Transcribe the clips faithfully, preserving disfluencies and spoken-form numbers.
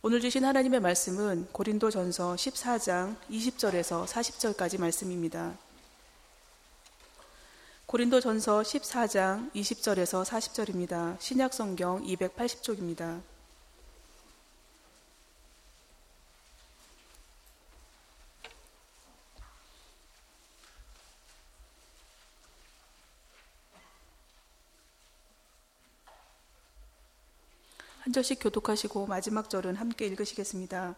오늘 주신 하나님의 말씀은 고린도전서 십사 장 이십 절에서 사십 절까지 말씀입니다. 고린도전서 십사 장 이십 절에서 사십 절입니다. 신약성경 이백팔십 쪽입니다. 한 절씩 교독하시고 마지막 절은 함께 읽으시겠습니다.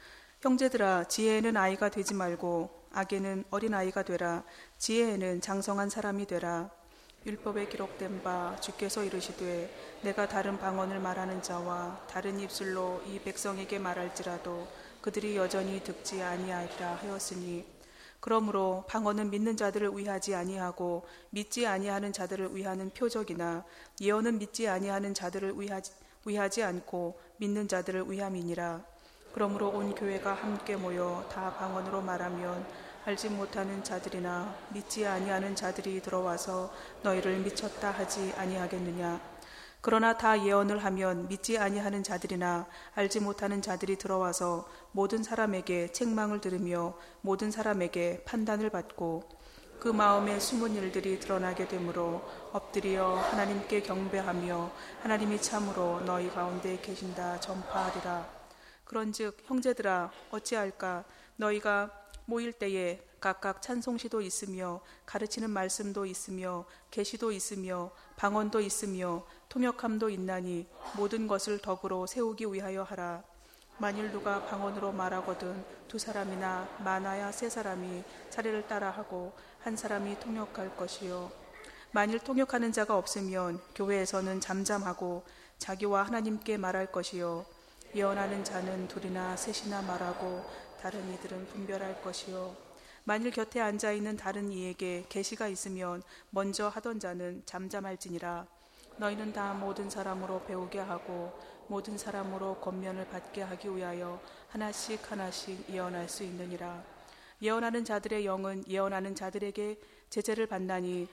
형제들아, 지혜에는 아이가 되지 말고 악에는 어린아이가 되라. 지혜에는 장성한 사람이 되라. 율법에 기록된 바 주께서 이르시되 내가 다른 방언을 말하는 자와 다른 입술로 이 백성에게 말할지라도 그들이 여전히 듣지 아니하리라 하였으니, 그러므로 방언은 믿는 자들을 위하지 아니하고 믿지 아니하는 자들을 위하는 표적이나 예언은 믿지 아니하는 자들을 위하지 위하지 않고 믿는 자들을 위함이니라. 그러므로 온 교회가 함께 모여 다 방언으로 말하면 알지 못하는 자들이나 믿지 아니하는 자들이 들어와서 너희를 미쳤다 하지 아니하겠느냐. 그러나 다 예언을 하면 믿지 아니하는 자들이나 알지 못하는 자들이 들어와서 모든 사람에게 책망을 들으며 모든 사람에게 판단을 받고 그 마음에 숨은 일들이 드러나게 되므로 엎드려 하나님께 경배하며 하나님이 참으로 너희 가운데 계신다 전파하리라. 그런즉 형제들아, 어찌할까? 너희가 모일 때에 각각 찬송시도 있으며 가르치는 말씀도 있으며 계시도 있으며 방언도 있으며 통역함도 있나니 모든 것을 덕으로 세우기 위하여 하라. 만일 누가 방언으로 말하거든 두 사람이나 많아야 세 사람이 차례를 따라하고 한 사람이 통역할 것이요. 만일 통역하는 자가 없으면 교회에서는 잠잠하고 자기와 하나님께 말할 것이요. 예언하는 자는 둘이나 셋이나 말하고 다른 이들은 분별할 것이요. 만일 곁에 앉아있는 다른 이에게 계시가 있으면 먼저 하던 자는 잠잠할지니라. 너희는 다 모든 사람으로 배우게 하고 모든 사람으로 권면을 받게 하기 위하여 하나씩 하나씩 예언할 수 있느니라. 예언하는 자들의 영은 예언하는 자들에게 제재를 받나니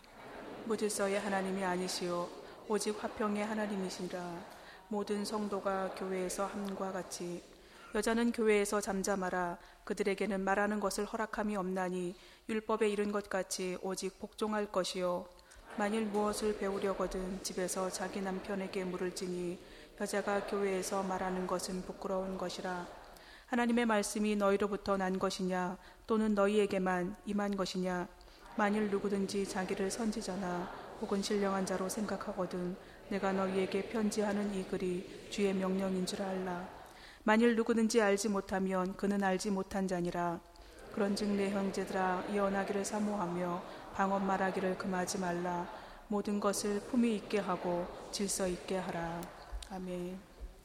무질서의 하나님이 아니시오 오직 화평의 하나님이시라. 모든 성도가 교회에서 함과 같이 여자는 교회에서 잠잠하라. 그들에게는 말하는 것을 허락함이 없나니 율법에 이른 것 같이 오직 복종할 것이요. 만일 무엇을 배우려거든 집에서 자기 남편에게 물을지니 여자가 교회에서 말하는 것은 부끄러운 것이라. 하나님의 말씀이 너희로부터 난 것이냐 또는 너희에게만 임한 것이냐. 만일 누구든지 자기를 선지자나 혹은 신령한 자로 생각하거든 내가 너희에게 편지하는 이 글이 주의 명령인 줄 알라. 만일 누구든지 알지 못하면 그는 알지 못한 자니라. 그런즉 내 형제들아, 예언하기를 사모하며 방언 말하기를 금하지 말라. 모든 것을 품위 있게 하고 질서 있게 하라. 아멘.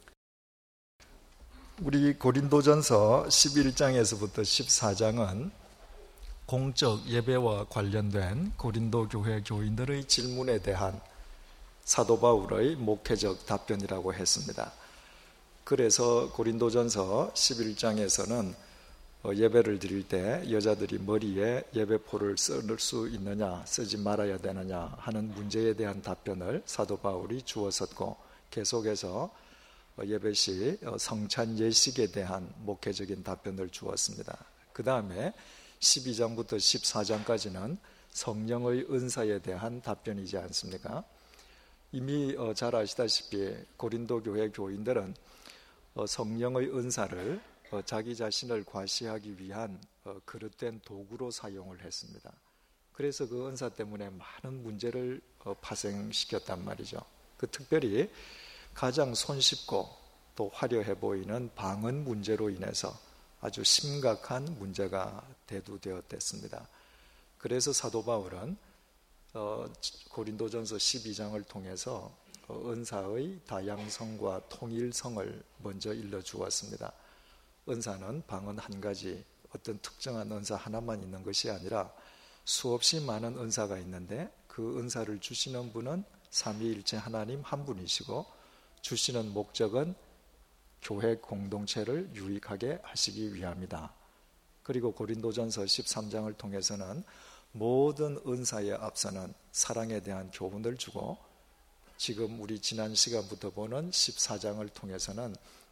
우리 고린도전서 십일 장에서부터 십사 장은 공적 예배와 관련된 고린도 교회 교인들의 질문에 대한 사도 바울의 목회적 답변이라고 했습니다. 그래서 고린도전서 십일 장에서는 예배를 드릴 때 여자들이 머리에 예배포를 쓸 수 있느냐 쓰지 말아야 되느냐 하는 문제에 대한 답변을 사도 바울이 주었었고, 계속해서 예배 시 성찬 예식에 대한 목회적인 답변을 주었습니다. 그 다음에 십이 장부터 십사 장까지는 성령의 은사에 대한 답변이지 않습니까? 이미 잘 아시다시피 고린도 교회 교인들은 성령의 은사를 자기 자신을 과시하기 위한 그릇된 도구로 사용을 했습니다. 그래서 그 은사 때문에 많은 문제를 파생시켰단 말이죠. 그 특별히 가장 손쉽고 또 화려해 보이는 방언 문제로 인해서 아주 심각한 문제가 대두되었습니다. 그래서 사도 바울은 고린도전서 십이 장을 통해서 은사의 다양성과 통일성을 먼저 일러주었습니다. 은사는 방언 한 가지, 어떤 특정한 은사 하나만 있는 것이 아니라 수없이 많은 은사가 있는데 그 은사를 주시는 분은 삼위일체 하나님 한 분이시고 주시는 목적은 교회 공동체를 유익하게 하시기 위함이다. 그리고 고린도전서 십삼 장을 통해서는 모든 은사에 앞서는 사랑에 대한 교훈을 주고, 지금 우리 지난 시간부터 보는 십사 장을 통해서는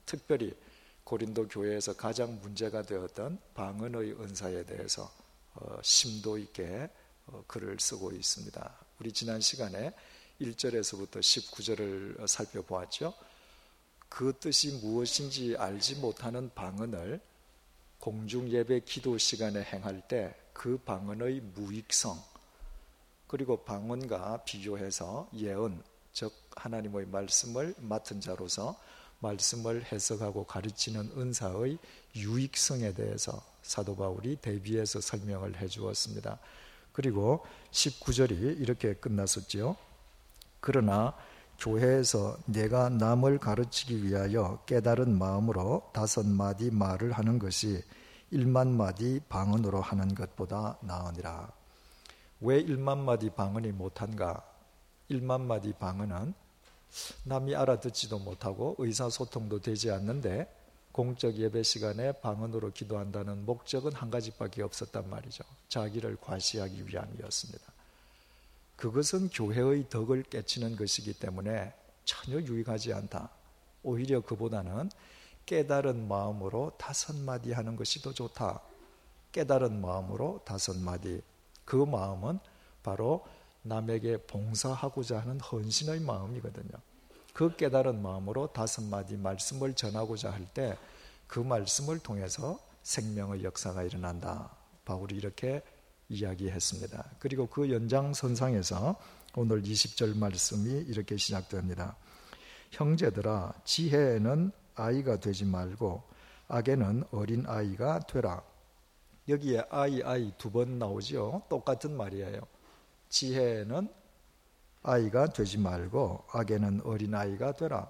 특별히 고린도 교회에서 가장 문제가 되었던 방언의 은사에 대해서 심도 있게 글을 쓰고 있습니다. 우리 지난 시간에 일 절에서부터 십구 절을 살펴보았죠. 그 뜻이 무엇인지 알지 못하는 방언을 공중 예배 기도 시간에 행할 때 그 방언의 무익성, 그리고 방언과 비교해서 예언, 즉 하나님의 말씀을 맡은 자로서 말씀을 해석하고 가르치는 은사의 유익성에 대해서 사도 바울이 대비해서 설명을 해 주었습니다. 그리고 십구 절이 이렇게 끝났었죠. 그러나 교회에서 내가 남을 가르치기 위하여 깨달은 마음으로 다섯 마디 말을 하는 것이 일만 마디 방언으로 하는 것보다 나으니라. 왜 일만 마디 방언이 못한가? 일만 마디 방언은 남이 알아듣지도 못하고 의사소통도 되지 않는데 공적 예배 시간에 방언으로 기도한다는 목적은 한 가지밖에 없었단 말이죠. 자기를 과시하기 위함이었습니다. 그것은 교회의 덕을 깨치는 것이기 때문에 전혀 유익하지 않다. 오히려 그보다는 깨달은 마음으로 다섯 마디 하는 것이 더 좋다. 깨달은 마음으로 다섯 마디. 그 마음은 바로 남에게 봉사하고자 하는 헌신의 마음이거든요. 그 깨달은 마음으로 다섯 마디 말씀을 전하고자 할 때 그 말씀을 통해서 생명의 역사가 일어난다. 바울이 이렇게 이야기했습니다. 그리고 그 연장선상에서 오늘 이십 절 말씀이 이렇게 시작됩니다. 형제들아, 지혜에는 아이가 되지 말고 악에는 어린 아이가 되라. 여기에 아이 아이 두 번 나오죠. 똑같은 말이에요. 지혜에는 아이가 되지 말고 악에는 어린 아이가 되라.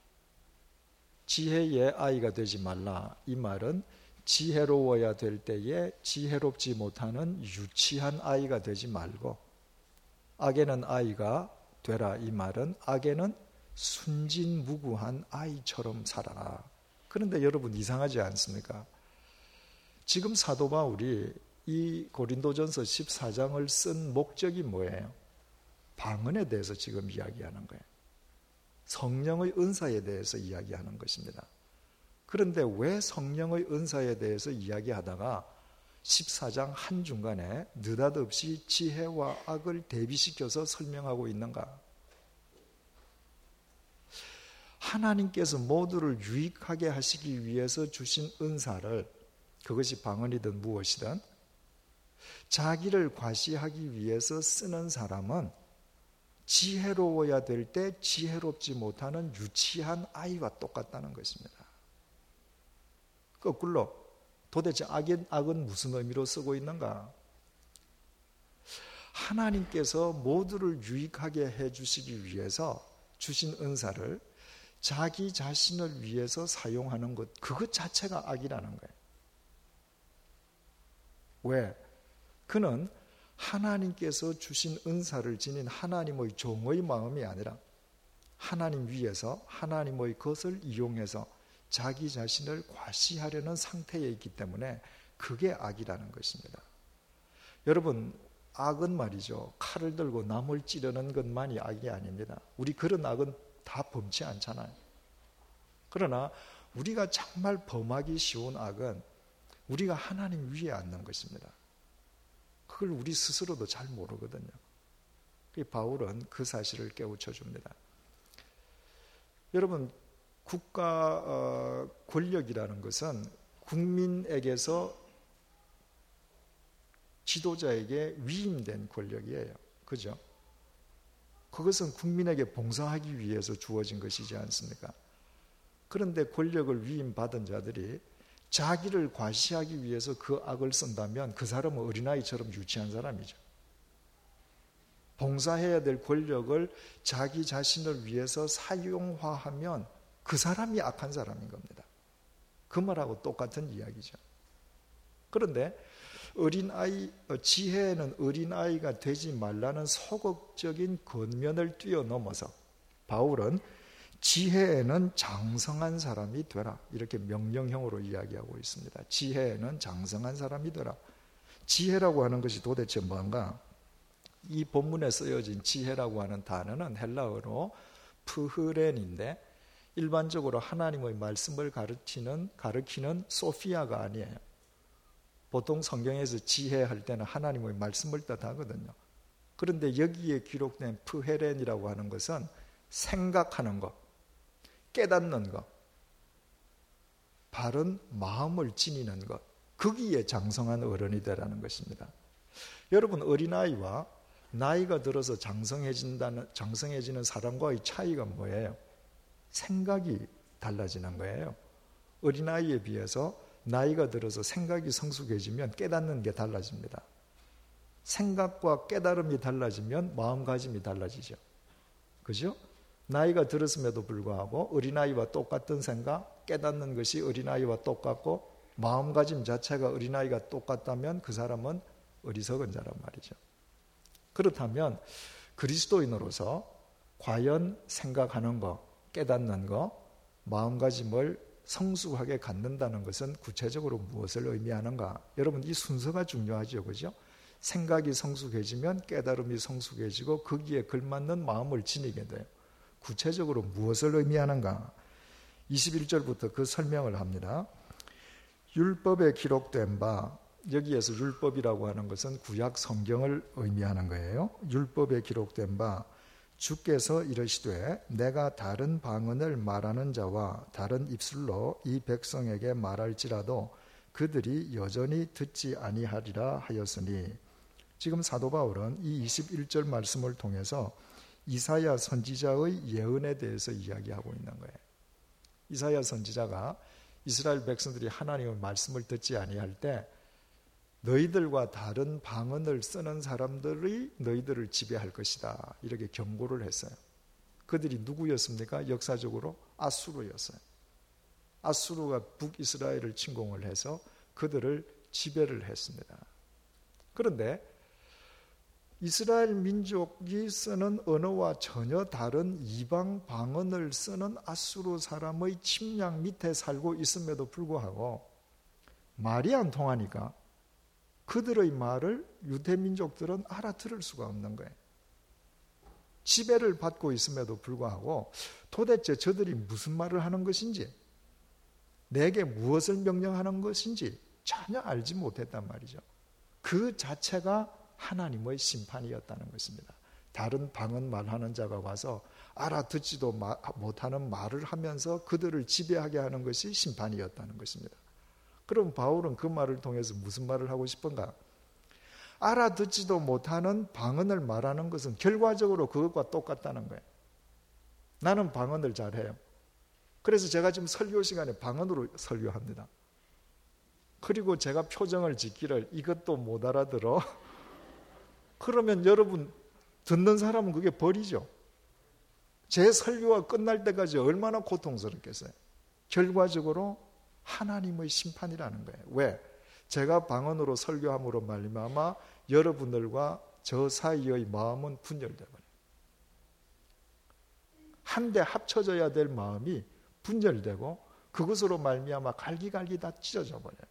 지혜의 아이가 되지 말라. 이 말은 지혜로워야 될 때에 지혜롭지 못하는 유치한 아이가 되지 말고, 악에는 아이가 되라. 이 말은 악에는 순진무구한 아이처럼 살아라. 그런데 여러분 이상하지 않습니까? 지금 사도 바울이 이 고린도전서 십사 장을 쓴 목적이 뭐예요? 방언에 대해서 지금 이야기하는 거예요. 성령의 은사에 대해서 이야기하는 것입니다. 그런데 왜 성령의 은사에 대해서 이야기하다가 십사 장 한중간에 느닷없이 지혜와 악을 대비시켜서 설명하고 있는가? 하나님께서 모두를 유익하게 하시기 위해서 주신 은사를, 그것이 방언이든 무엇이든 자기를 과시하기 위해서 쓰는 사람은 지혜로워야 될 때 지혜롭지 못하는 유치한 아이와 똑같다는 것입니다. 거꾸로 도대체 악은, 악은 무슨 의미로 쓰고 있는가? 하나님께서 모두를 유익하게 해주시기 위해서 주신 은사를 자기 자신을 위해서 사용하는 것, 그것 자체가 악이라는 거예요. 왜? 그는 하나님께서 주신 은사를 지닌 하나님의 종의 마음이 아니라 하나님 위에서 하나님의 것을 이용해서 자기 자신을 과시하려는 상태에 있기 때문에 그게 악이라는 것입니다. 여러분, 악은 말이죠, 칼을 들고 남을 찌르는 것만이 악이 아닙니다. 우리 그런 악은 다 범치 않잖아요. 그러나 우리가 정말 범하기 쉬운 악은 우리가 하나님 위에 앉는 것입니다. 그걸 우리 스스로도 잘 모르거든요. 바울은 그 사실을 깨우쳐 줍니다. 여러분, 국가 권력이라는 것은 국민에게서 지도자에게 위임된 권력이에요. 그죠? 그것은 국민에게 봉사하기 위해서 주어진 것이지 않습니까? 그런데 권력을 위임받은 자들이 자기를 과시하기 위해서 그 악을 쓴다면 그 사람은 어린아이처럼 유치한 사람이죠. 봉사해야 될 권력을 자기 자신을 위해서 사용화하면 그 사람이 악한 사람인 겁니다. 그 말하고 똑같은 이야기죠. 그런데 어린아이, 지혜에는 어린아이가 되지 말라는 소극적인 권면을 뛰어넘어서 바울은 지혜에는 장성한 사람이 되라, 이렇게 명령형으로 이야기하고 있습니다. 지혜에는 장성한 사람이 되라. 지혜라고 하는 것이 도대체 뭔가? 이 본문에 쓰여진 지혜라고 하는 단어는 헬라어로 푸흐렌인데 일반적으로 하나님의 말씀을 가르치는, 가르치는 소피아가 아니에요. 보통 성경에서 지혜할 때는 하나님의 말씀을 뜻하거든요. 그런데 여기에 기록된 프헤렌이라고 하는 것은 생각하는 것, 깨닫는 것, 바른 마음을 지니는 것, 거기에 장성한 어른이 되라는 것입니다. 여러분, 어린아이와 나이가 들어서 장성해진다는, 장성해지는 사람과의 차이가 뭐예요? 생각이 달라지는 거예요. 어린아이에 비해서 나이가 들어서 생각이 성숙해지면 깨닫는 게 달라집니다. 생각과 깨달음이 달라지면 마음가짐이 달라지죠. 그죠? 나이가 들었음에도 불구하고 어린아이와 똑같은 생각, 깨닫는 것이 어린아이와 똑같고 마음가짐 자체가 어린아이가 똑같다면 그 사람은 어리석은 자란 말이죠. 그렇다면 그리스도인으로서 과연 생각하는 것, 깨닫는 것, 마음가짐을 성숙하게 갖는다는 것은 구체적으로 무엇을 의미하는가? 여러분, 이 순서가 중요하죠. 그죠? 생각이 성숙해지면 깨달음이 성숙해지고 거기에 걸맞는 마음을 지니게 돼요. 구체적으로 무엇을 의미하는가? 이십일 절부터 그 설명을 합니다. 율법에 기록된 바, 여기에서 율법이라고 하는 것은 구약 성경을 의미하는 거예요. 율법에 기록된 바, 주께서 이르시되 내가 다른 방언을 말하는 자와 다른 입술로 이 백성에게 말할지라도 그들이 여전히 듣지 아니하리라 하였으니, 지금 사도 바울은 이 이십일 절 말씀을 통해서 이사야 선지자의 예언에 대해서 이야기하고 있는 거예요. 이사야 선지자가 이스라엘 백성들이 하나님의 말씀을 듣지 아니할 때 너희들과 다른 방언을 쓰는 사람들이 너희들을 지배할 것이다, 이렇게 경고를 했어요. 그들이 누구였습니까? 역사적으로 아수르였어요. 아수르가 북이스라엘을 침공을 해서 그들을 지배를 했습니다. 그런데 이스라엘 민족이 쓰는 언어와 전혀 다른 이방 방언을 쓰는 아수르 사람의 침략 밑에 살고 있음에도 불구하고 말이 안 통하니까 그들의 말을 유대 민족들은 알아들을 수가 없는 거예요. 지배를 받고 있음에도 불구하고 도대체 저들이 무슨 말을 하는 것인지, 내게 무엇을 명령하는 것인지 전혀 알지 못했단 말이죠. 그 자체가 하나님의 심판이었다는 것입니다. 다른 방언 말하는 자가 와서 알아듣지도 못하는 말을 하면서 그들을 지배하게 하는 것이 심판이었다는 것입니다. 그럼 바울은 그 말을 통해서 무슨 말을 하고 싶은가? 알아듣지도 못하는 방언을 말하는 것은 결과적으로 그것과 똑같다는 거예요. 나는 방언을 잘해요. 그래서 제가 지금 설교 시간에 방언으로 설교합니다. 그리고 제가 표정을 짓기를 이것도 못 알아들어? 그러면 여러분, 듣는 사람은 그게 벌이죠. 제 설교가 끝날 때까지 얼마나 고통스럽겠어요. 결과적으로 하나님의 심판이라는 거예요. 왜? 제가 방언으로 설교함으로 말미암아 여러분들과 저 사이의 마음은 분열돼 버려요. 한데 합쳐져야 될 마음이 분열되고 그것으로 말미암아 갈기갈기 다 찢어져 버려요.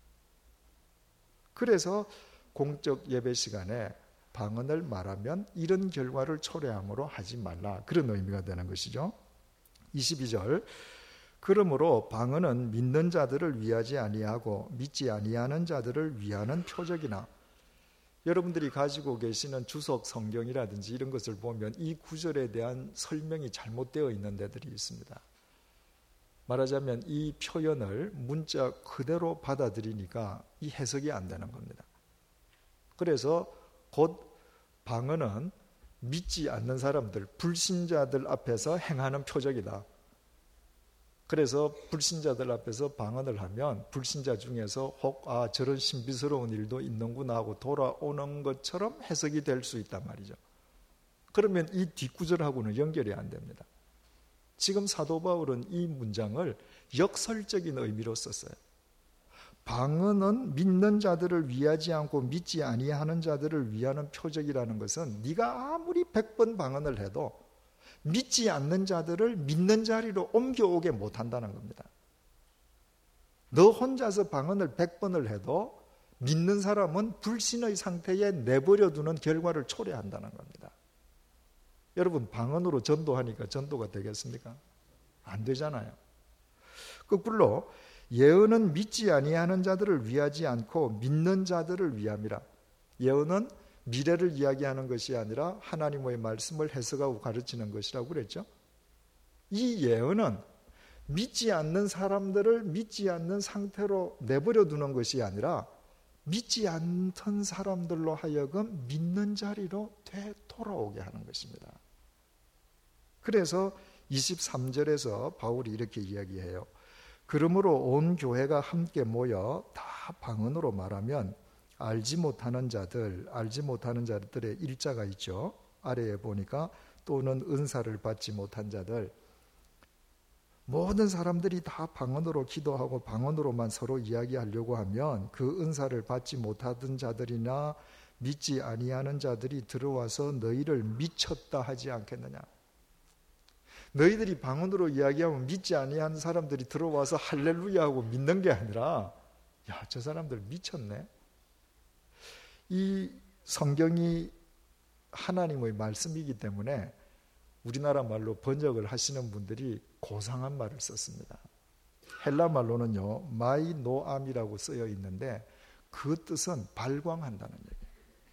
그래서 공적 예배 시간에 방언을 말하면 이런 결과를 초래함으로 하지 말라, 그런 의미가 되는 것이죠. 이십이 절, 그러므로 방언은 믿는 자들을 위하지 아니하고 믿지 아니하는 자들을 위하는 표적이나, 여러분들이 가지고 계시는 주석 성경이라든지 이런 것을 보면 이 구절에 대한 설명이 잘못되어 있는 데들이 있습니다. 말하자면 이 표현을 문자 그대로 받아들이니까 이 해석이 안 되는 겁니다. 그래서 곧 방언은 믿지 않는 사람들, 불신자들 앞에서 행하는 표적이다. 그래서 불신자들 앞에서 방언을 하면 불신자 중에서 혹 아 저런 신비스러운 일도 있는구나 하고 돌아오는 것처럼 해석이 될 수 있단 말이죠. 그러면 이 뒷구절하고는 연결이 안 됩니다. 지금 사도 바울은 이 문장을 역설적인 의미로 썼어요. 방언은 믿는 자들을 위하지 않고 믿지 아니하는 자들을 위하는 표적이라는 것은 네가 아무리 백 번 방언을 해도 믿지 않는 자들을 믿는 자리로 옮겨오게 못한다는 겁니다. 너 혼자서 방언을 백 번을 해도 믿는 사람은 불신의 상태에 내버려두는 결과를 초래한다는 겁니다. 여러분, 방언으로 전도하니까 전도가 되겠습니까? 안 되잖아요. 거꾸로 예언은 믿지 아니하는 자들을 위하지 않고 믿는 자들을 위함이라. 예언은 미래를 이야기하는 것이 아니라 하나님의 말씀을 해석하고 가르치는 것이라고 그랬죠. 이 예언은 믿지 않는 사람들을 믿지 않는 상태로 내버려 두는 것이 아니라 믿지 않던 사람들로 하여금 믿는 자리로 되돌아오게 하는 것입니다. 그래서 이십삼 절에서 바울이 이렇게 이야기해요. 그러므로 온 교회가 함께 모여 다 방언으로 말하면 알지 못하는 자들, 알지 못하는 자들의 일자가 있죠. 아래에 보니까 또는 은사를 받지 못한 자들, 모든 사람들이 다 방언으로 기도하고 방언으로만 서로 이야기하려고 하면 그 은사를 받지 못하던 자들이나 믿지 아니하는 자들이 들어와서 너희를 미쳤다 하지 않겠느냐. 너희들이 방언으로 이야기하면 믿지 아니하는 사람들이 들어와서 할렐루야 하고 믿는 게 아니라 야, 저 사람들 미쳤네. 이 성경이 하나님의 말씀이기 때문에 우리나라 말로 번역을 하시는 분들이 고상한 말을 썼습니다. 헬라 말로는요, 마이노암이라고 쓰여 있는데 그 뜻은 발광한다는 얘기예요.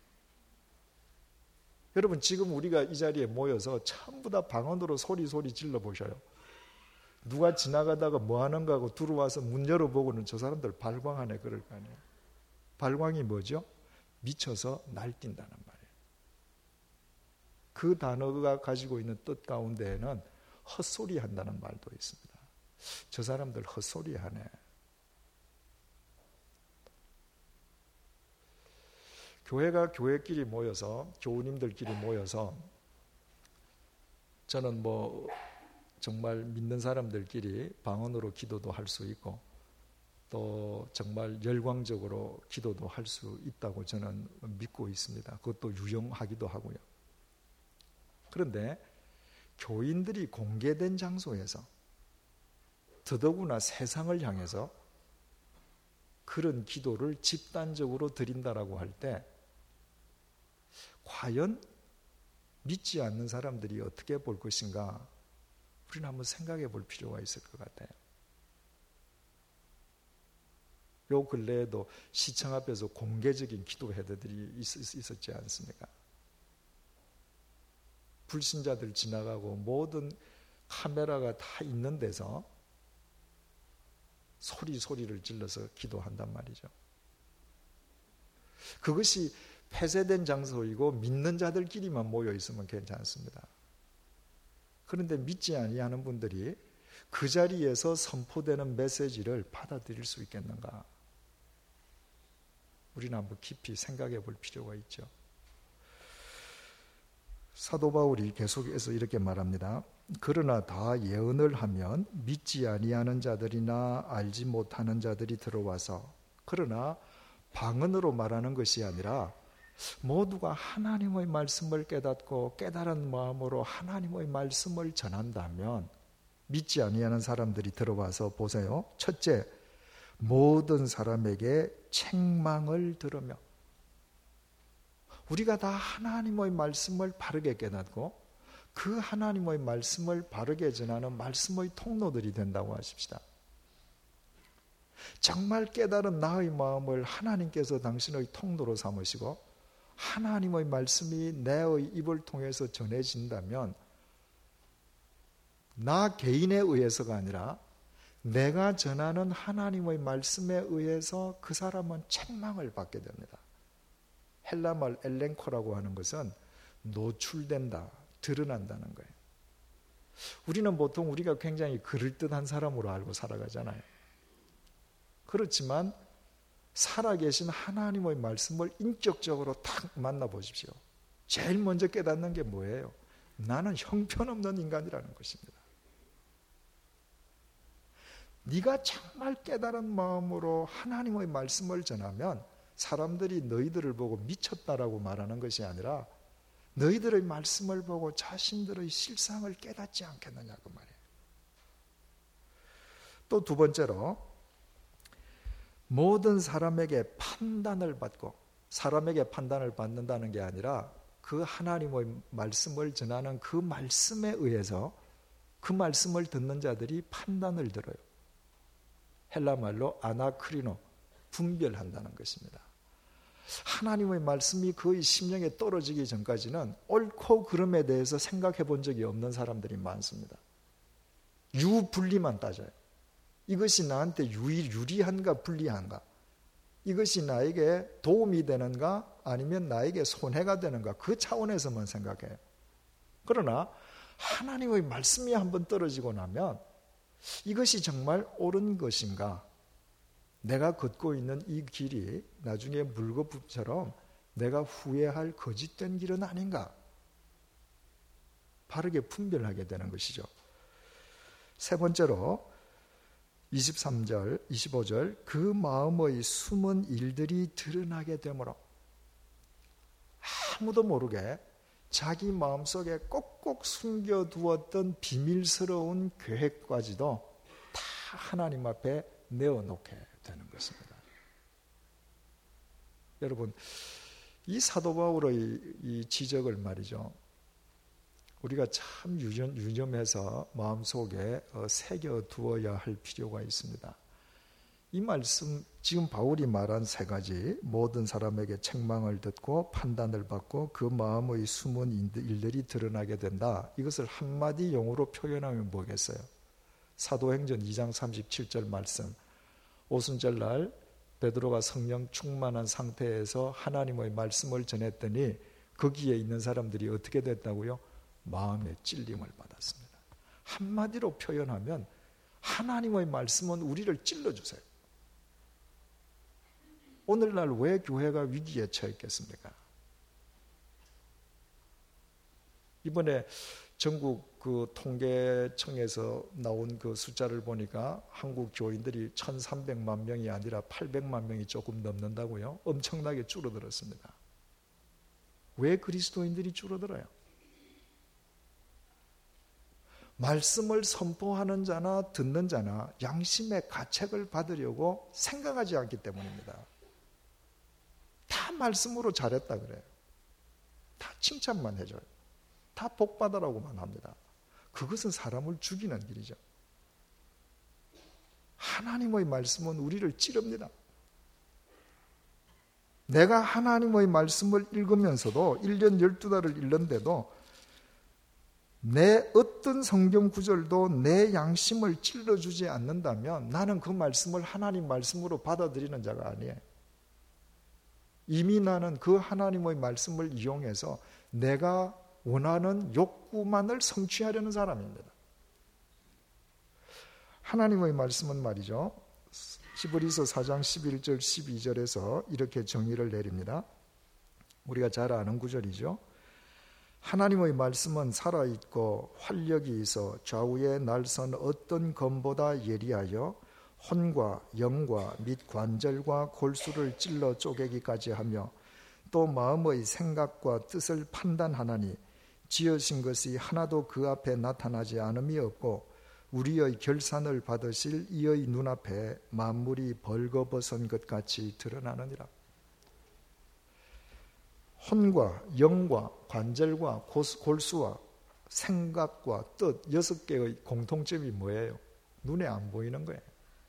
여러분, 지금 우리가 이 자리에 모여서 전부 다 방언으로 소리 소리 질러 보셔요. 누가 지나가다가 뭐 하는가 하고 들어와서 문 열어보고는 저 사람들 발광하네 그럴 거 아니에요. 발광이 뭐죠? 미쳐서 날뛴다는 말이에요. 그 단어가 가지고 있는 뜻 가운데에는 헛소리 한다는 말도 있습니다. 저 사람들 헛소리 하네. 교회가 교회끼리 모여서, 교우님들끼리 모여서 저는 뭐 정말 믿는 사람들끼리 방언으로 기도도 할 수 있고 또 정말 열광적으로 기도도 할 수 있다고 저는 믿고 있습니다. 그것도 유용하기도 하고요. 그런데 교인들이 공개된 장소에서 더더구나 세상을 향해서 그런 기도를 집단적으로 드린다라고 할 때 과연 믿지 않는 사람들이 어떻게 볼 것인가 우리는 한번 생각해 볼 필요가 있을 것 같아요. 요 근래에도 시청 앞에서 공개적인 기도 회대들이 있었지 않습니까? 불신자들 지나가고 모든 카메라가 다 있는 데서 소리 소리를 질러서 기도한단 말이죠. 그것이 폐쇄된 장소이고 믿는 자들끼리만 모여 있으면 괜찮습니다. 그런데 믿지 아니하는 분들이 그 자리에서 선포되는 메시지를 받아들일 수 있겠는가? 우리는 한번 깊이 생각해 볼 필요가 있죠. 사도 바울이 계속해서 이렇게 말합니다. 그러나 다 예언을 하면 믿지 아니하는 자들이나 알지 못하는 자들이 들어와서, 그러나 방언으로 말하는 것이 아니라 모두가 하나님의 말씀을 깨닫고 깨달은 마음으로 하나님의 말씀을 전한다면 믿지 아니하는 사람들이 들어와서 보세요. 첫째, 모든 사람에게 책망을 들으며, 우리가 다 하나님의 말씀을 바르게 깨닫고 그 하나님의 말씀을 바르게 전하는 말씀의 통로들이 된다고 하십시다. 정말 깨달은 나의 마음을 하나님께서 당신의 통로로 삼으시고 하나님의 말씀이 내의 입을 통해서 전해진다면 나 개인에 의해서가 아니라 내가 전하는 하나님의 말씀에 의해서 그 사람은 책망을 받게 됩니다. 헬라말 엘렌코라고 하는 것은 노출된다, 드러난다는 거예요. 우리는 보통 우리가 굉장히 그럴듯한 사람으로 알고 살아가잖아요. 그렇지만 살아계신 하나님의 말씀을 인격적으로 딱 만나보십시오. 제일 먼저 깨닫는 게 뭐예요? 나는 형편없는 인간이라는 것입니다. 네가 정말 깨달은 마음으로 하나님의 말씀을 전하면 사람들이 너희들을 보고 미쳤다라고 말하는 것이 아니라 너희들의 말씀을 보고 자신들의 실상을 깨닫지 않겠느냐 그 말이에요. 또 두 번째로 모든 사람에게 판단을 받고, 사람에게 판단을 받는다는 게 아니라 그 하나님의 말씀을 전하는 그 말씀에 의해서 그 말씀을 듣는 자들이 판단을 들어요. 헬라 말로 아나크리노, 분별한다는 것입니다. 하나님의 말씀이 거의 심령에 떨어지기 전까지는 옳고 그름에 대해서 생각해 본 적이 없는 사람들이 많습니다. 유불리만 따져요. 이것이 나한테 유리, 유리한가 불리한가, 이것이 나에게 도움이 되는가 아니면 나에게 손해가 되는가, 그 차원에서만 생각해요. 그러나 하나님의 말씀이 한번 떨어지고 나면 이것이 정말 옳은 것인가, 내가 걷고 있는 이 길이 나중에 물거품처럼 내가 후회할 거짓된 길은 아닌가, 바르게 분별하게 되는 것이죠. 세 번째로 이십삼 절, 이십오 절, 그 마음의 숨은 일들이 드러나게 되므로, 아무도 모르게 자기 마음속에 꼭꼭 숨겨두었던 비밀스러운 계획까지도 다 하나님 앞에 내어놓게 되는 것입니다. 여러분, 이 사도 바울의 이 지적을 말이죠, 우리가 참 유념, 유념해서 마음속에 새겨두어야 할 필요가 있습니다. 이 말씀, 지금 바울이 말한 세 가지, 모든 사람에게 책망을 듣고 판단을 받고 그 마음의 숨은 일들이 드러나게 된다, 이것을 한마디 용어로 표현하면 뭐겠어요? 사도행전 이 장 삼십칠 절 말씀, 오순절날 베드로가 성령 충만한 상태에서 하나님의 말씀을 전했더니 거기에 있는 사람들이 어떻게 됐다고요? 마음의 찔림을 받았습니다. 한마디로 표현하면 하나님의 말씀은 우리를 찔러주세요. 오늘날 왜 교회가 위기에 처했겠습니까? 이번에 전국 그 통계청에서 나온 그 숫자를 보니까 한국 교인들이 천삼백만 명이 아니라 팔백만 명이 조금 넘는다고요? 엄청나게 줄어들었습니다. 왜 그리스도인들이 줄어들어요? 말씀을 선포하는 자나 듣는 자나 양심의 가책을 받으려고 생각하지 않기 때문입니다. 다 말씀으로 잘했다 그래요. 다 칭찬만 해줘요. 다 복받으라고만 합니다. 그것은 사람을 죽이는 길이죠. 하나님의 말씀은 우리를 찌릅니다. 내가 하나님의 말씀을 읽으면서도 일 년 열두 달을 읽는데도 내 어떤 성경 구절도 내 양심을 찔러주지 않는다면 나는 그 말씀을 하나님 말씀으로 받아들이는 자가 아니에요. 이미 나는 그 하나님의 말씀을 이용해서 내가 원하는 욕구만을 성취하려는 사람입니다. 하나님의 말씀은 말이죠, 히브리서 사 장 십일 절 십이 절에서 이렇게 정의를 내립니다. 우리가 잘 아는 구절이죠. 하나님의 말씀은 살아있고 활력이 있어 좌우에 날선 어떤 검보다 예리하여 혼과 영과 및 관절과 골수를 찔러 쪼개기까지 하며 또 마음의 생각과 뜻을 판단하나니 지으신 것이 하나도 그 앞에 나타나지 않음이 없고 우리의 결산을 받으실 이의 눈앞에 만물이 벌거벗은 것 같이 드러나느니라. 혼과 영과 관절과 골수와 생각과 뜻, 여섯 개의 공통점이 뭐예요? 눈에 안 보이는 거예요.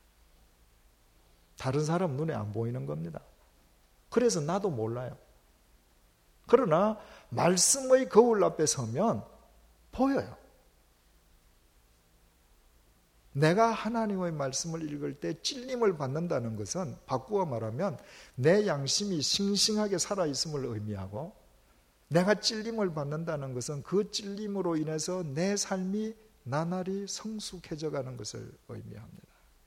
다른 사람 눈에 안 보이는 겁니다. 그래서 나도 몰라요. 그러나 말씀의 거울 앞에 서면 보여요. 내가 하나님의 말씀을 읽을 때 찔림을 받는다는 것은 바꾸어 말하면 내 양심이 싱싱하게 살아있음을 의미하고, 내가 찔림을 받는다는 것은 그 찔림으로 인해서 내 삶이 나날이 성숙해져 가는 것을 의미합니다.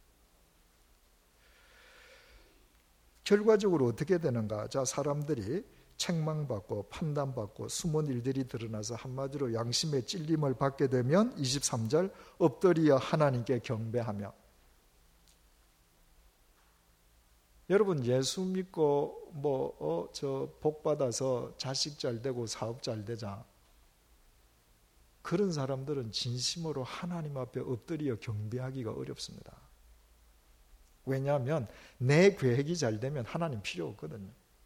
결과적으로 어떻게 되는가? 자, 사람들이 책망받고 판단받고 숨은 일들이 드러나서 한마디로 양심의 찔림을 받게 되면 이십삼 절, 엎드려 하나님께 경배하며. 여러분, 예수 믿고 뭐 어, 저 복 받아서 자식 잘 되고 사업 잘 되자, 그런 사람들은 진심으로 하나님 앞에 엎드려 경배하기가 어렵습니다. 왜냐하면 내 계획이 잘 되면 하나님 필요 없거든요.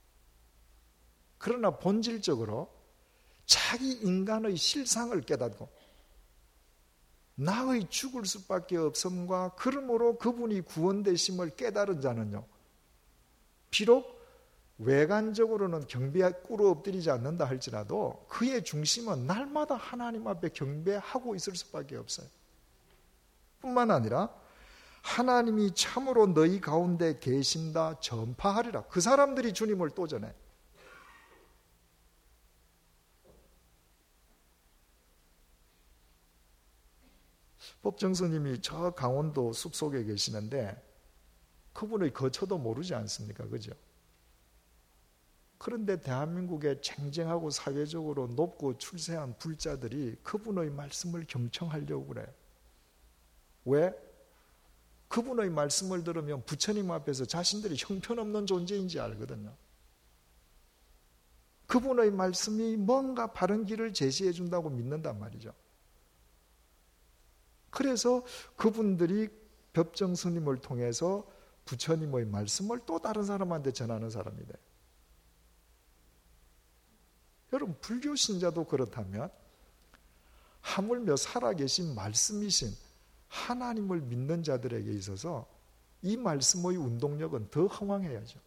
그러나 본질적으로 자기 인간의 실상을 깨닫고 나의 죽을 수밖에 없음과 그러므로 그분이 구원되심을 깨달은 자는요, 비록 외관적으로는 경배에 꿇어 엎드리지 않는다 할지라도 그의 중심은 날마다 하나님 앞에 경배하고 있을 수밖에 없어요. 뿐만 아니라 하나님이 참으로 너희 가운데 계신다 전파하리라. 그 사람들이 주님을 또 전해. 법정 스님이 저 강원도 숲속에 계시는데 그분의 거처도 모르지 않습니까? 그죠? 그런데 대한민국에 쟁쟁하고 사회적으로 높고 출세한 불자들이 그분의 말씀을 경청하려고 그래요. 왜? 그분의 말씀을 들으면 부처님 앞에서 자신들이 형편없는 존재인지 알거든요. 그분의 말씀이 뭔가 바른 길을 제시해 준다고 믿는단 말이죠. 그래서 그분들이 법정 스님을 통해서 부처님의 말씀을 또 다른 사람한테 전하는 사람이 돼요. 여러분, 불교 신자도 그렇다면 하물며 살아계신 말씀이신 하나님을 믿는 자들에게 있어서 이 말씀의 운동력은 더 흥왕해야죠.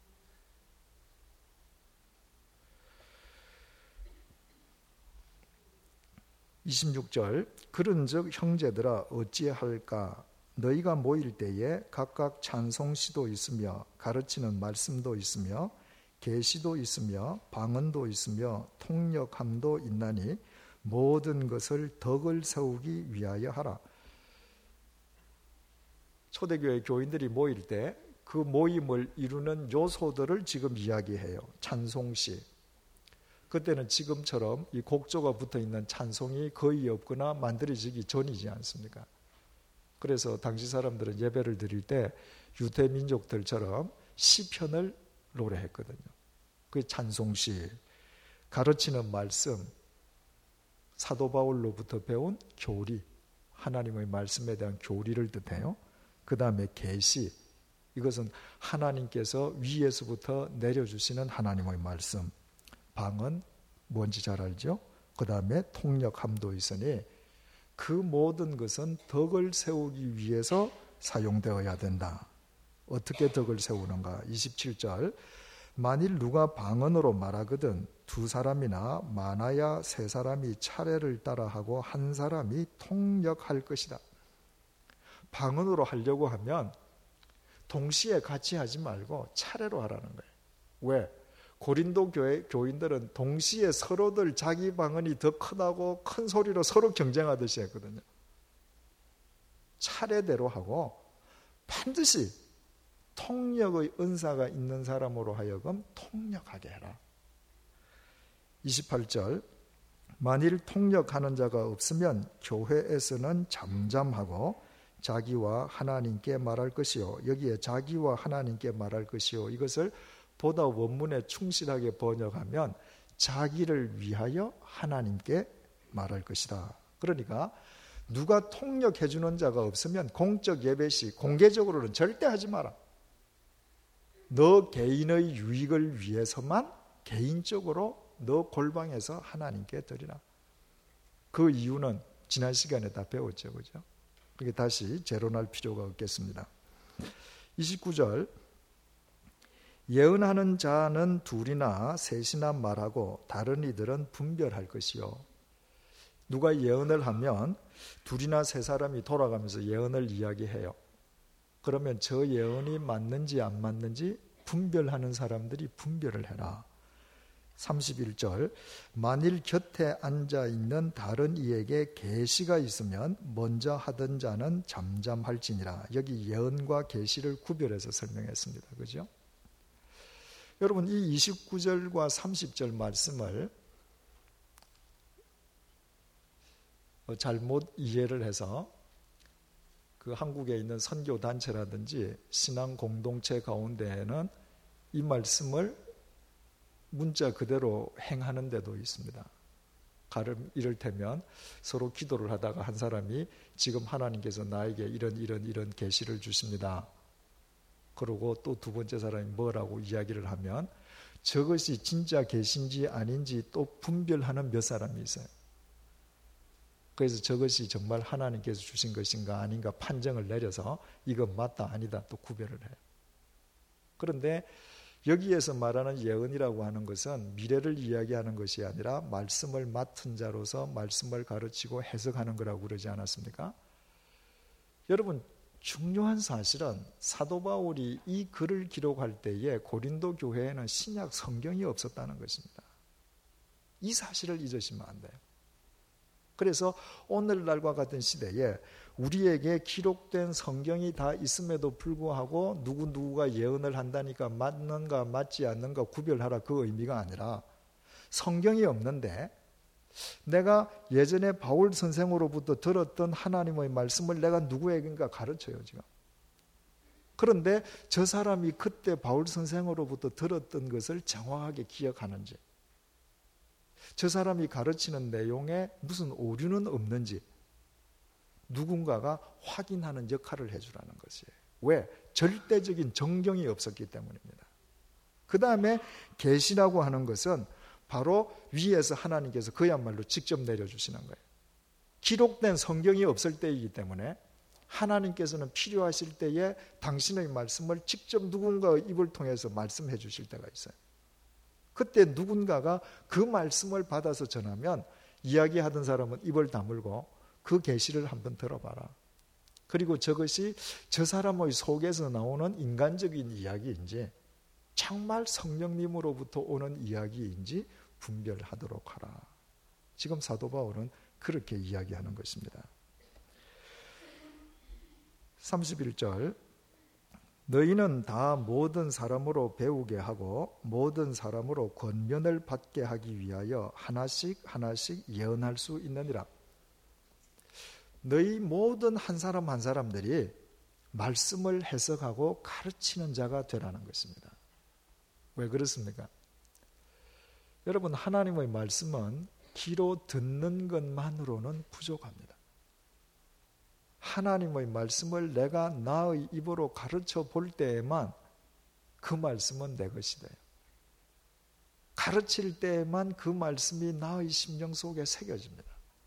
이십육 절, 그런즉 형제들아 어찌할까? 너희가 모일 때에 각각 찬송시도 있으며 가르치는 말씀도 있으며 계시도 있으며 방언도 있으며 통역함도 있나니 모든 것을 덕을 세우기 위하여 하라. 초대교회 교인들이 모일 때 그 모임을 이루는 요소들을 지금 이야기해요. 찬송시. 그때는 지금처럼 이 곡조가 붙어있는 찬송이 거의 없거나 만들어지기 전이지 않습니까? 그래서 당시 사람들은 예배를 드릴 때 유대민족들처럼 시편을 노래했거든요. 그게 찬송시. 가르치는 말씀, 사도 바울로부터 배운 교리, 하나님의 말씀에 대한 교리를 뜻해요. 그 다음에 계시, 이것은 하나님께서 위에서부터 내려주시는 하나님의 말씀. 방언, 뭔지 잘 알죠? 그 다음에 통역함도 있으니 그 모든 것은 덕을 세우기 위해서 사용되어야 된다. 어떻게 덕을 세우는가? 이십칠 절, 만일 누가 방언으로 말하거든 두 사람이나 많아야 세 사람이 차례를 따라하고 한 사람이 통역할 것이다. 방언으로 하려고 하면 동시에 같이 하지 말고 차례로 하라는 거예요. 왜? 고린도 교회 교인들은 동시에 서로들 자기 방언이 더 크다고 큰 소리로 서로 경쟁하듯이 했거든요. 차례대로 하고 반드시 통역의 은사가 있는 사람으로 하여금 통역하게 해라. 이십팔 절, 만일 통역하는 자가 없으면 교회에서는 잠잠하고 자기와 하나님께 말할 것이요. 여기에 자기와 하나님께 말할 것이요. 이것을 보다 원문에 충실하게 번역하면 자기를 위하여 하나님께 말할 것이다. 그러니까 누가 통역해 주는 자가 없으면 공적 예배 시 공개적으로는 절대 하지 마라. 너 개인의 유익을 위해서만 개인적으로 너 골방에서 하나님께 드리라. 그 이유는 지난 시간에 다 배웠죠. 그죠? 그게 다시 재론할 필요가 없겠습니다. 이십구 절, 예언하는 자는 둘이나 셋이나 말하고 다른 이들은 분별할 것이요. 누가 예언을 하면 둘이나 세 사람이 돌아가면서 예언을 이야기해요. 그러면 저 예언이 맞는지 안 맞는지 분별하는 사람들이 분별을 해라. 삼십일 절, 만일 곁에 앉아있는 다른 이에게 계시가 있으면 먼저 하던 자는 잠잠할지니라. 여기 예언과 계시를 구별해서 설명했습니다. 그죠? 여러분, 이 이십구 절과 삼십 절 말씀을 잘못 이해를 해서 그 한국에 있는 선교 단체라든지 신앙 공동체 가운데에는 이 말씀을 문자 그대로 행하는 데도 있습니다. 가름 이를테면 서로 기도를 하다가 한 사람이 지금 하나님께서 나에게 이런 이런 이런 계시를 주십니다. 그러고 또 두 번째 사람이 뭐라고 이야기를 하면 저것이 진짜 계신지 아닌지 또 분별하는 몇 사람이 있어요. 그래서 저것이 정말 하나님께서 주신 것인가 아닌가 판정을 내려서 이건 맞다 아니다 또 구별을 해요. 그런데 여기에서 말하는 예언이라고 하는 것은 미래를 이야기하는 것이 아니라 말씀을 맡은 자로서 말씀을 가르치고 해석하는 거라고 그러지 않았습니까? 여러분, 중요한 사실은 사도 바울이 이 글을 기록할 때에 고린도 교회에는 신약 성경이 없었다는 것입니다. 이 사실을 잊으시면 안 돼요. 그래서 오늘날과 같은 시대에 우리에게 기록된 성경이 다 있음에도 불구하고 누구누구가 예언을 한다니까 맞는가 맞지 않는가 구별하라 그 의미가 아니라 성경이 없는데 내가 예전에 바울 선생으로부터 들었던 하나님의 말씀을 내가 누구에게인가 가르쳐요 지금. 그런데 저 사람이 그때 바울 선생으로부터 들었던 것을 정확하게 기억하는지, 저 사람이 가르치는 내용에 무슨 오류는 없는지 누군가가 확인하는 역할을 해주라는 것이에요. 왜? 절대적인 정경이 없었기 때문입니다. 그 다음에 계시라고 하는 것은 바로 위에서 하나님께서 그야말로 직접 내려주시는 거예요. 기록된 성경이 없을 때이기 때문에 하나님께서는 필요하실 때에 당신의 말씀을 직접 누군가의 입을 통해서 말씀해 주실 때가 있어요. 그때 누군가가 그 말씀을 받아서 전하면 이야기하던 사람은 입을 다물고 그 계시를 한번 들어봐라. 그리고 저것이 저 사람의 속에서 나오는 인간적인 이야기인지 정말 성령님으로부터 오는 이야기인지 분별하도록 하라. 지금 사도 바울은 그렇게 이야기하는 것입니다. 삼십일 절 너희는 다 모든 사람으로 배우게 하고 모든 사람으로 권면을 받게 하기 위하여 하나씩 하나씩 예언할 수 있느니라. 너희 모든 한 사람 한 사람들이 말씀을 해석하고 가르치는 자가 되라는 것입니다. 왜 그렇습니까? 여러분, 하나님의 말씀은 귀로 듣는 것만으로는 부족합니다. 하나님의 말씀을 내가 나의 입으로 가르쳐 볼 때에만 그 말씀은 내 것이 돼요. 가르칠 때에만 그 말씀이 나의 심령 속에 새겨집니다.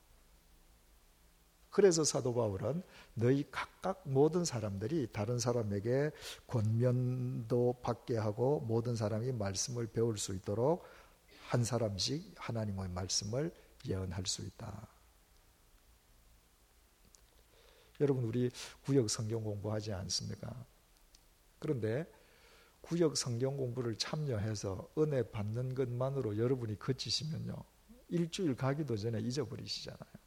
그래서 사도 바울은 너희 각각 모든 사람들이 다른 사람에게 권면도 받게 하고 모든 사람이 말씀을 배울 수 있도록 한 사람씩 하나님의 말씀을 예언할 수 있다. 여러분, 우리 구역 성경 공부하지 않습니까? 그런데 구역 성경 공부를 참여해서 은혜 받는 것만으로 여러분이 그치시면요, 일주일 가기도 전에 잊어버리시잖아요.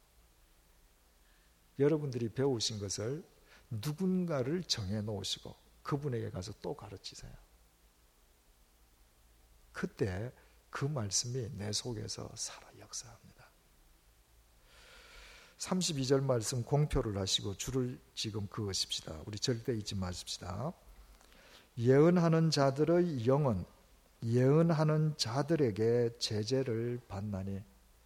여러분들이 배우신 것을 누군가를 정해놓으시고 그분에게 가서 또 가르치세요. 그때 그 말씀이 내 속에서 살아 역사합니다. 삼십이 절 말씀 공표를 하시고 줄을 지금 그으십시다. 우리 절대 잊지 마십시다. 예언하는 자들의 영은 예언하는 자들에게 제재를 받나니,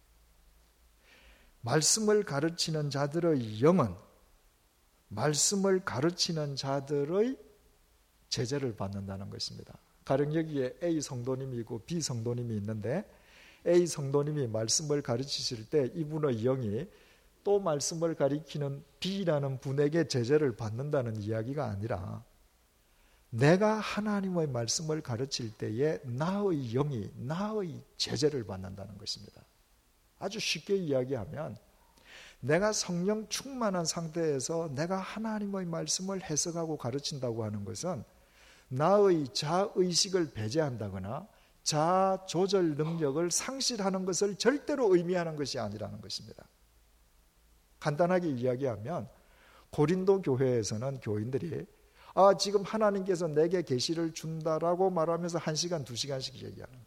말씀을 가르치는 자들의 영은 말씀을 가르치는 자들의 제재를 받는다는 것입니다. 가령 여기에 A 성도님이 있고 B 성도님이 있는데 A 성도님이 말씀을 가르치실 때 이분의 영이 또 말씀을 가리키는 B라는 분에게 제재를 받는다는 이야기가 아니라 내가 하나님의 말씀을 가르칠 때에 나의 영이 나의 제재를 받는다는 것입니다. 아주 쉽게 이야기하면 내가 성령 충만한 상태에서 내가 하나님의 말씀을 해석하고 가르친다고 하는 것은 나의 자의식을 배제한다거나 자조절 능력을 상실하는 것을 절대로 의미하는 것이 아니라는 것입니다. 간단하게 이야기하면 고린도 교회에서는 교인들이 아 지금 하나님께서 내게 계시를 준다라고 말하면서 한 시간, 두 시간씩 얘기하는 거예요.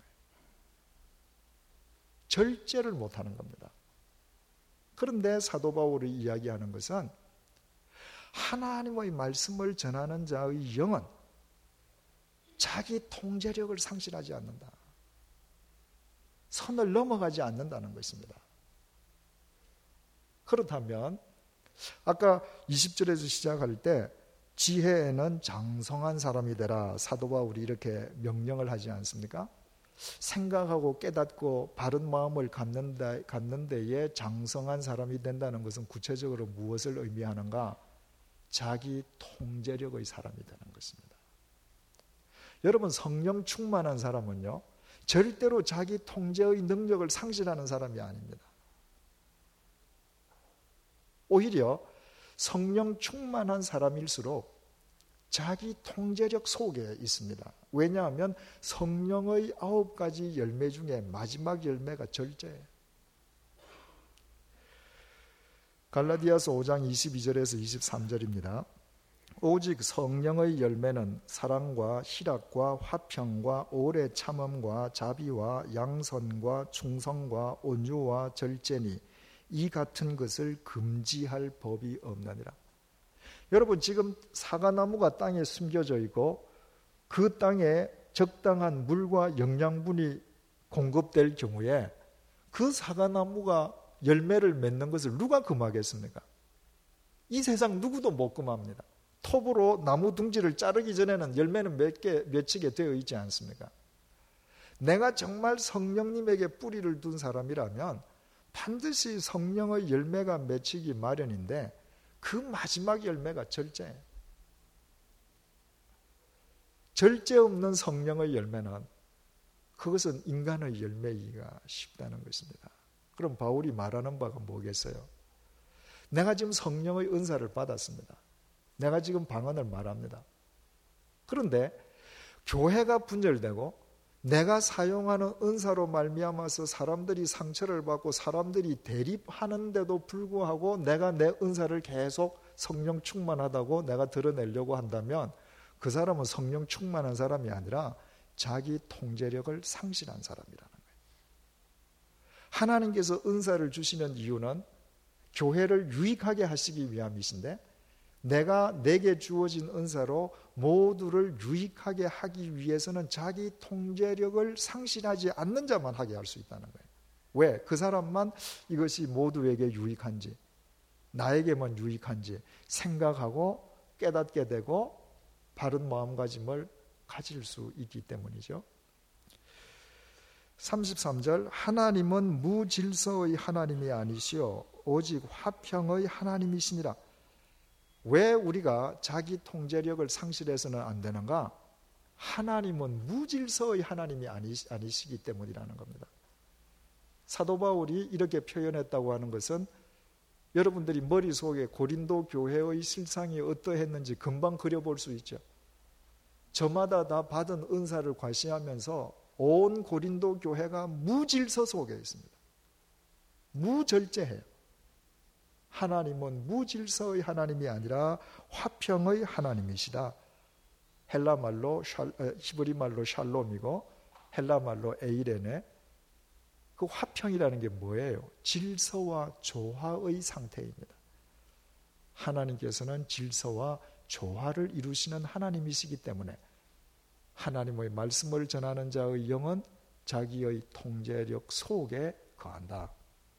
절제를 못하는 겁니다. 그런데 사도 바울이 이야기하는 것은 하나님의 말씀을 전하는 자의 영은 자기 통제력을 상실하지 않는다. 선을 넘어가지 않는다는 것입니다. 그렇다면 아까 이십 절에서 시작할 때 지혜에는 장성한 사람이 되라 사도 바울이 이렇게 명령을 하지 않습니까? 생각하고 깨닫고 바른 마음을 갖는, 데, 갖는 데에 장성한 사람이 된다는 것은 구체적으로 무엇을 의미하는가? 자기 통제력의 사람이 되는 것입니다. 여러분, 성령 충만한 사람은요, 절대로 자기 통제의 능력을 상실하는 사람이 아닙니다. 오히려 성령 충만한 사람일수록 자기 통제력 속에 있습니다. 왜냐하면 성령의 아홉 가지 열매 중에 마지막 열매가 절제예요. 갈라디아서 오 장 이십이 절에서 이십삼 절입니다. 오직 성령의 열매는 사랑과 희락과 화평과 오래 참음과 자비와 양선과 충성과 온유와 절제니 이 같은 것을 금지할 법이 없느니라. 여러분, 지금 사과나무가 땅에 숨겨져 있고 그 땅에 적당한 물과 영양분이 공급될 경우에 그 사과나무가 열매를 맺는 것을 누가 금하겠습니까? 이 세상 누구도 못 금합니다. 톱으로 나무 둥지를 자르기 전에는 열매는 몇 개, 맺히게 되어 있지 않습니까? 내가 정말 성령님에게 뿌리를 둔 사람이라면 반드시 성령의 열매가 맺히기 마련인데 그 마지막 열매가 절제예요. 절제 없는 성령의 열매는 그것은 인간의 열매이기가 쉽다는 것입니다. 그럼 바울이 말하는 바가 뭐겠어요? 내가 지금 성령의 은사를 받았습니다. 내가 지금 방언을 말합니다. 그런데 교회가 분열되고 내가 사용하는 은사로 말미암아서 사람들이 상처를 받고 사람들이 대립하는데도 불구하고 내가 내 은사를 계속 성령 충만하다고 내가 드러내려고 한다면 그 사람은 성령 충만한 사람이 아니라 자기 통제력을 상실한 사람이라는 거예요. 하나님께서 은사를 주시는 이유는 교회를 유익하게 하시기 위함이신데 내가 내게 주어진 은사로 모두를 유익하게 하기 위해서는 자기 통제력을 상실하지 않는 자만 하게 할 수 있다는 거예요. 왜? 그 사람만 이것이 모두에게 유익한지 나에게만 유익한지 생각하고 깨닫게 되고 바른 마음가짐을 가질 수 있기 때문이죠. 삼십삼 절 하나님은 무질서의 하나님이 아니시오 오직 화평의 하나님이시니라. 왜 우리가 자기 통제력을 상실해서는 안 되는가? 하나님은 무질서의 하나님이 아니시기 때문이라는 겁니다. 사도 바울이 이렇게 표현했다고 하는 것은 여러분들이 머릿속에 고린도 교회의 실상이 어떠했는지 금방 그려볼 수 있죠. 저마다 다 받은 은사를 과시하면서 온 고린도 교회가 무질서 속에 있습니다. 무절제해요. 하나님은 무질서의 하나님이 아니라 화평의 하나님이시다. 헬라말로 히브리말로 샬롬이고 헬라말로 에이레네. 그 화평이라는 게 뭐예요? 질서와 조화의 상태입니다. 하나님께서는 질서와 조화를 이루시는 하나님이시기 때문에 하나님의 말씀을 전하는 자의 영은 자기의 통제력 속에 거한다.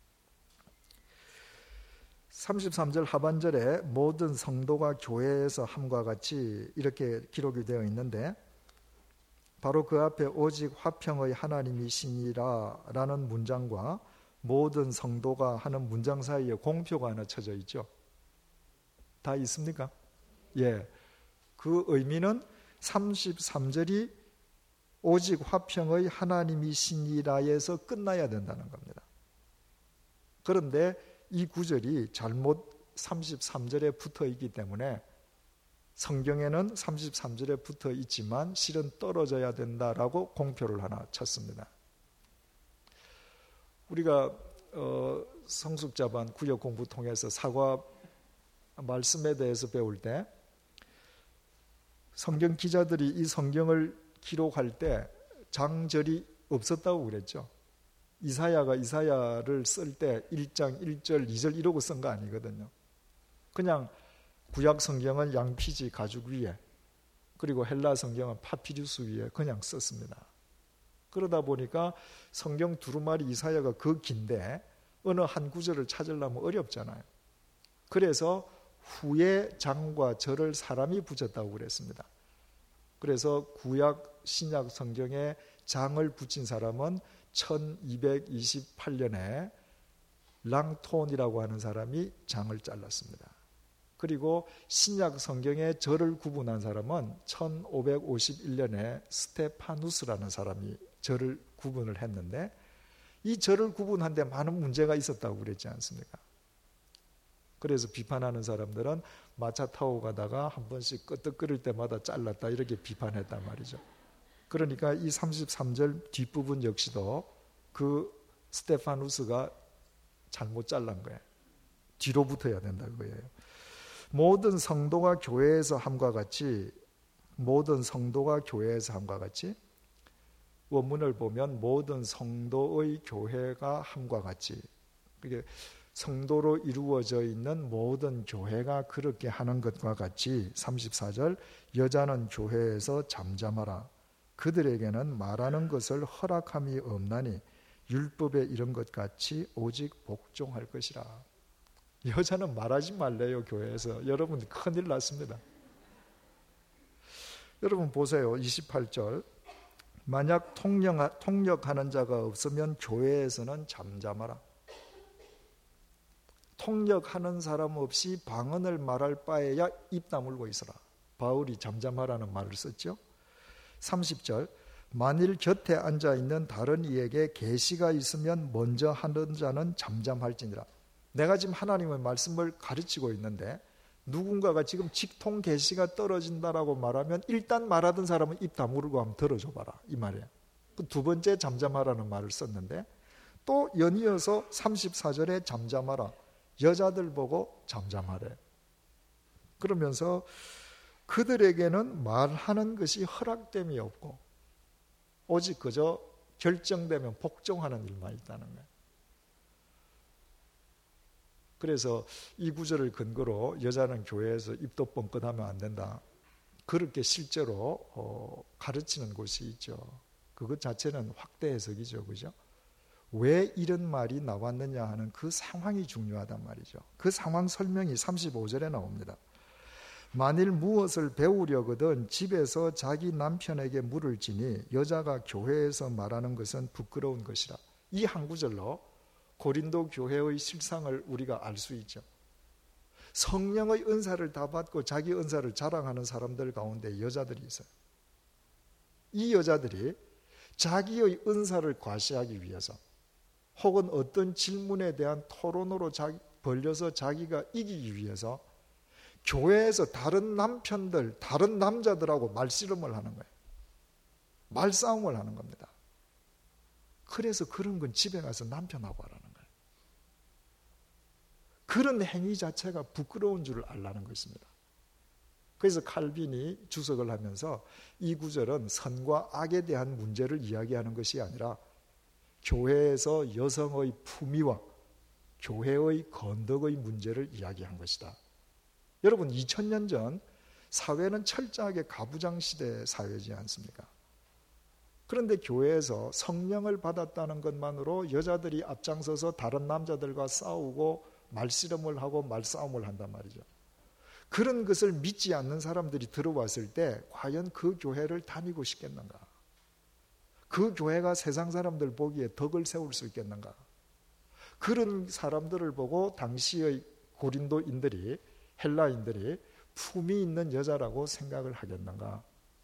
삼십삼 절 하반절에 모든 성도가 교회에서 함과 같이 이렇게 기록이 되어 있는데 바로 그 앞에 오직 화평의 하나님이시니라 라는 문장과 모든 성도가 하는 문장 사이에 공표가 하나 쳐져 있죠. 다 있습니까? 예. 그 의미는 삼십삼 절이 오직 화평의 하나님이시니라에서 끝나야 된다는 겁니다. 그런데 이 구절이 잘못 삼십삼 절에 붙어 있기 때문에 성경에는 삼십삼 절에 붙어 있지만 실은 떨어져야 된다라고 공표를 하나 쳤습니다. 우리가 어, 성숙자반 구역 공부 통해서 사과 말씀에 대해서 배울 때 성경 기자들이 이 성경을 기록할 때 장절이 없었다고 그랬죠. 이사야가 이사야를 쓸 때 일 장 일 절 이 절 이러고 쓴 거 아니거든요. 그냥 구약 성경은 양피지 가죽 위에 그리고 헬라 성경은 파피루스 위에 그냥 썼습니다. 그러다 보니까 성경 두루마리 이사야가 그 긴데 어느 한 구절을 찾으려면 어렵잖아요. 그래서 후에 장과 절을 사람이 붙였다고 그랬습니다. 그래서 구약 신약 성경에 장을 붙인 사람은 천이백이십팔 년에 랑톤이라고 하는 사람이 장을 잘랐습니다. 그리고 신약 성경에 절을 구분한 사람은 천오백오십일 년에 스테파누스라는 사람이 절을 구분을 했는데, 이 절을 구분한 데 많은 문제가 있었다고 그랬지 않습니까? 그래서 비판하는 사람들은 마차 타고 가다가 한 번씩 끄떡거릴 때마다 잘랐다 이렇게 비판했단 말이죠. 그러니까 이 삼십삼 절 뒷부분 역시도 그 스테파누스가 잘못 잘란 거예요. 뒤로 붙어야 된다 그거예요. 모든 성도가 교회에서 함과 같이 모든 성도가 교회에서 함과 같이 원문을 보면 모든 성도의 교회가 함과 같이, 이게 성도로 이루어져 있는 모든 교회가 그렇게 하는 것과 같이 삼십사 절 여자는 교회에서 잠잠하라. 그들에게는 말하는 것을 허락함이 없나니 율법에 이런 것 같이 오직 복종할 것이라. 여자는 말하지 말래요, 교회에서. 여러분 큰일 났습니다. 여러분 보세요. 이십팔 절 만약 통역, 통역하는 자가 없으면 교회에서는 잠잠하라. 통역하는 사람 없이 방언을 말할 바에야 입 다물고 있어라. 바울이 잠잠하라는 말을 썼죠. 삼십 절 만일 곁에 앉아있는 다른 이에게 계시가 있으면 먼저 하는 자는 잠잠할지니라. 내가 지금 하나님의 말씀을 가르치고 있는데 누군가가 지금 직통 계시가 떨어진다라고 말하면 일단 말하던 사람은 입 다물고 한번 들어줘 봐라 이 말이에요. 두 번째 잠잠하라는 말을 썼는데 또 연이어서 삼십사 절에 잠잠하라. 여자들 보고 잠잠하래. 그러면서 그들에게는 말하는 것이 허락됨이 없고 오직 그저 결정되면 복종하는 일만 있다는 거예요. 그래서 이 구절을 근거로 여자는 교회에서 입도 뻥끗하면 안 된다. 그렇게 실제로 어, 가르치는 곳이 있죠. 그것 자체는 확대 해석이죠. 그죠? 왜 이런 말이 나왔느냐 하는 그 상황이 중요하단 말이죠. 그 상황 설명이 삼십오 절에 나옵니다. 만일 무엇을 배우려거든 집에서 자기 남편에게 물을 지니 여자가 교회에서 말하는 것은 부끄러운 것이라. 이 한 구절로 고린도 교회의 실상을 우리가 알 수 있죠. 성령의 은사를 다 받고 자기 은사를 자랑하는 사람들 가운데 여자들이 있어요. 이 여자들이 자기의 은사를 과시하기 위해서 혹은 어떤 질문에 대한 토론으로 자기, 벌려서 자기가 이기기 위해서 교회에서 다른 남편들, 다른 남자들하고 말씨름을 하는 거예요. 말싸움을 하는 겁니다. 그래서 그런 건 집에 가서 남편하고 하라는 거예요. 그런 행위 자체가 부끄러운 줄을 알라는 것입니다. 그래서 칼빈이 주석을 하면서 이 구절은 선과 악에 대한 문제를 이야기하는 것이 아니라 교회에서 여성의 품위와 교회의 건덕의 문제를 이야기한 것이다. 여러분 이천 년 전 사회는 철저하게 가부장 시대 사회지 않습니까? 그런데 교회에서 성령을 받았다는 것만으로 여자들이 앞장서서 다른 남자들과 싸우고 말씨름을 하고 말싸움을 한단 말이죠. 그런 것을 믿지 않는 사람들이 들어왔을 때 과연 그 교회를 다니고 싶겠는가? 그 교회가 세상 사람들 보기에 덕을 세울 수 있겠는가? 그런 사람들을 보고 당시의 고린도인들이 헬라인들이 품이 있는 여자라고 생각을 하겠는가?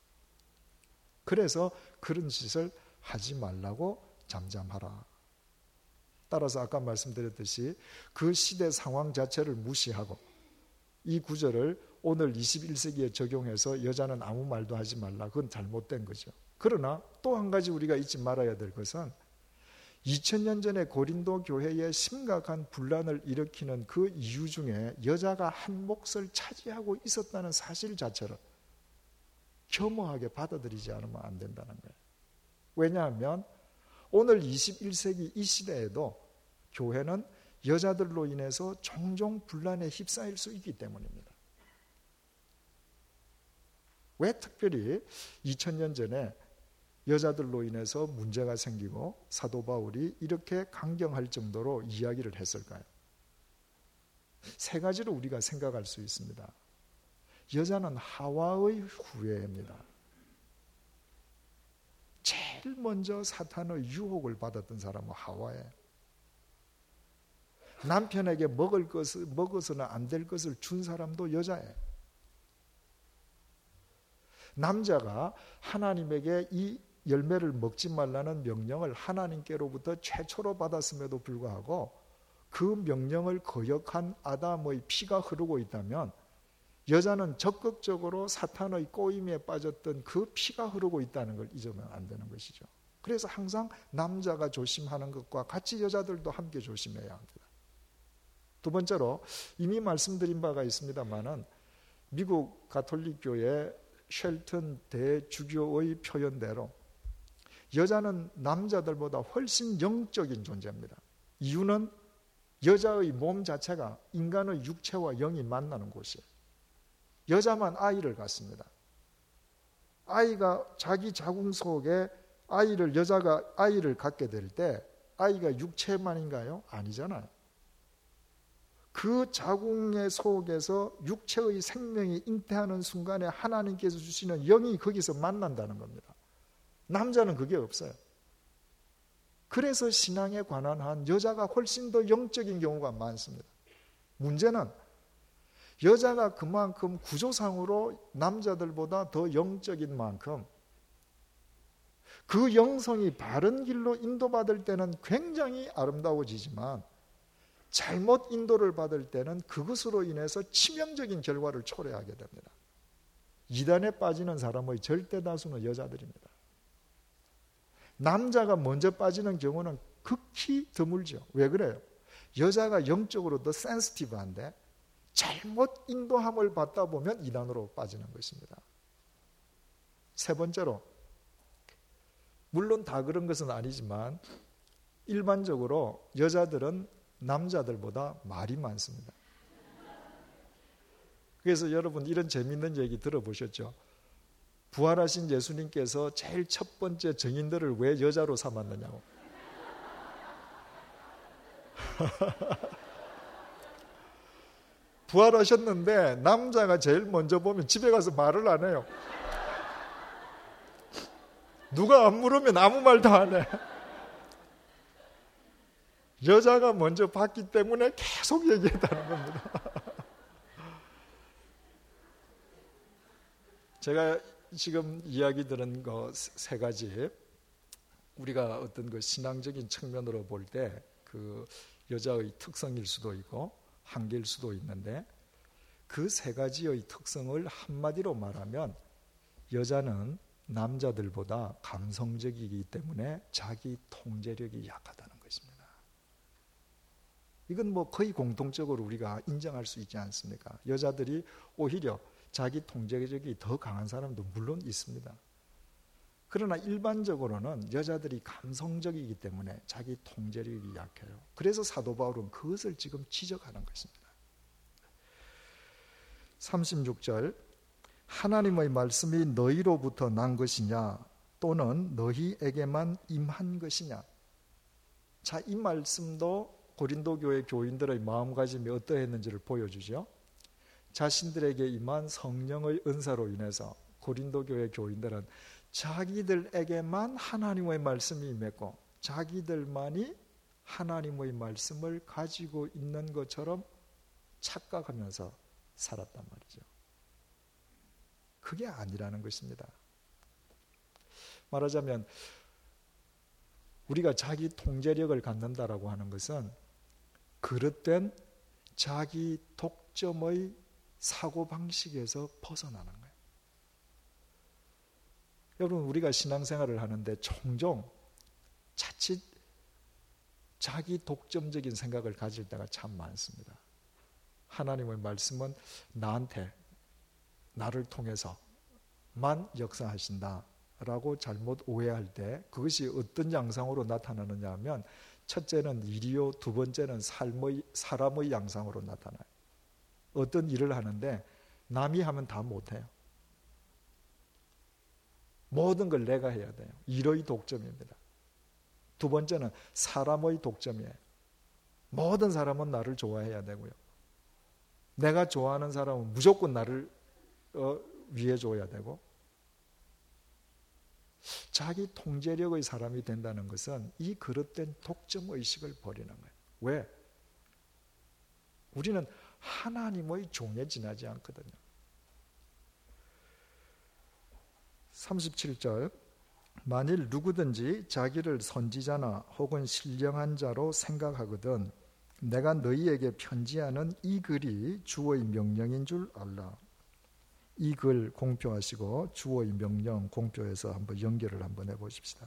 그래서 그런 짓을 하지 말라고 잠잠하라. 따라서 아까 말씀드렸듯이 그 시대 상황 자체를 무시하고 이 구절을 오늘 이십일 세기에 적용해서 여자는 아무 말도 하지 말라. 그건 잘못된 거죠. 그러나 또 한 가지 우리가 잊지 말아야 될 것은 이천 년 전에 고린도 교회에 심각한 분란을 일으키는 그 이유 중에 여자가 한 몫을 차지하고 있었다는 사실 자체를 겸허하게 받아들이지 않으면 안 된다는 거예요. 왜냐하면 오늘 이십일 세기 이 시대에도 교회는 여자들로 인해서 종종 분란에 휩싸일 수 있기 때문입니다. 왜 특별히 이천 년 전에 여자들로 인해서 문제가 생기고 사도 바울이 이렇게 강경할 정도로 이야기를 했을까요? 세 가지로 우리가 생각할 수 있습니다. 여자는 하와의 후예입니다. 제일 제일 먼저 사탄의 유혹을 받았던 사람은 하와예요. 남편에게 먹을 것을, 먹어서는 안 될 것을 준 사람도 여자예요. 남자가 하나님에게 이 열매를 먹지 말라는 명령을 하나님께로부터 최초로 받았음에도 불구하고 그 명령을 거역한 아담의 피가 흐르고 있다면 여자는 적극적으로 사탄의 꼬임에 빠졌던 그 피가 흐르고 있다는 걸 잊으면 안 되는 것이죠. 그래서 항상 남자가 조심하는 것과 같이 여자들도 함께 조심해야 합니다. 두 번째로 이미 말씀드린 바가 있습니다마는 미국 가톨릭교회 쉘튼 대주교의 표현대로 여자는 남자들보다 훨씬 영적인 존재입니다. 이유는 여자의 몸 자체가 인간의 육체와 영이 만나는 곳이에요. 여자만 아이를 갖습니다. 아이가 자기 자궁 속에 아이를 여자가 아이를 갖게 될 때 아이가 육체만인가요? 아니잖아요. 그 자궁의 속에서 육체의 생명이 잉태하는 순간에 하나님께서 주시는 영이 거기서 만난다는 겁니다. 남자는 그게 없어요. 그래서 신앙에 관한 한 여자가 훨씬 더 영적인 경우가 많습니다. 문제는 여자가 그만큼 구조상으로 남자들보다 더 영적인 만큼 그 영성이 바른 길로 인도받을 때는 굉장히 아름다워지지만 잘못 인도를 받을 때는 그것으로 인해서 치명적인 결과를 초래하게 됩니다. 이단에 빠지는 사람의 절대 다수는 여자들입니다. 남자가 먼저 빠지는 경우는 극히 드물죠. 왜 그래요? 여자가 영적으로 더 센시티브한데 잘못 인도함을 받다 보면 이단으로 빠지는 것입니다. 세 번째로, 물론 다 그런 것은 아니지만 일반적으로 여자들은 남자들보다 말이 많습니다. 그래서 여러분 이런 재미있는 얘기 들어보셨죠? 부활하신 예수님께서 제일 첫 번째 증인들을 왜 여자로 삼았느냐고. 부활하셨는데 남자가 제일 먼저 보면 집에 가서 말을 안 해요. 누가 안 물으면 아무 말도 안 해. 여자가 먼저 봤기 때문에 계속 얘기했다는 겁니다. 제가 지금 이야기 들은 거 세 가지, 우리가 어떤 그 신앙적인 측면으로 볼 때 그 여자의 특성일 수도 있고 한계일 수도 있는데, 그 세 가지의 특성을 한마디로 말하면 여자는 남자들보다 감성적이기 때문에 자기 통제력이 약하다는 것입니다. 이건 뭐 거의 공통적으로 우리가 인정할 수 있지 않습니까? 여자들이 오히려 자기 통제력이 더 강한 사람도 물론 있습니다. 그러나 일반적으로는 여자들이 감성적이기 때문에 자기 통제력이 약해요. 그래서 사도 바울은 그것을 지금 지적하는 것입니다. 삼십육 절, 하나님의 말씀이 너희로부터 난 것이냐 또는 너희에게만 임한 것이냐. 자, 이 말씀도 고린도 교회 교인들의 마음가짐이 어떠했는지를 보여주죠. 자신들에게 임한 성령의 은사로 인해서 고린도 교회 교인들은 자기들에게만 하나님의 말씀이 임했고 자기들만이 하나님의 말씀을 가지고 있는 것처럼 착각하면서 살았단 말이죠. 그게 아니라는 것입니다. 말하자면 우리가 자기 통제력을 갖는다라고 하는 것은 그릇된 자기 독점의 사고방식에서 벗어나는 거예요. 여러분, 우리가 신앙생활을 하는데 종종 자칫 자기 독점적인 생각을 가질 때가 참 많습니다. 하나님의 말씀은 나한테, 나를 통해서만 역사하신다라고 잘못 오해할 때 그것이 어떤 양상으로 나타나느냐 하면, 첫째는 일이요, 두 번째는 삶의, 사람의 양상으로 나타나요. 어떤 일을 하는데 남이 하면 다 못해요. 모든 걸 내가 해야 돼요. 일의 독점입니다. 두 번째는 사람의 독점이에요. 모든 사람은 나를 좋아해야 되고요. 내가 좋아하는 사람은 무조건 나를 어, 위해 줘야 되고, 자기 통제력의 사람이 된다는 것은 이 그릇된 독점의식을 버리는 거예요. 왜? 우리는 하나님의 종에 지나지 않거든요. 삼십칠 절 만일 누구든지 자기를 선지자나 혹은 신령한 자로 생각하거든 내가 너희에게 편지하는 이 글이 주의 명령인 줄 알라. 이 글 공표하시고 주의 명령 공표해서 한번 연결을 한번 해보십시다.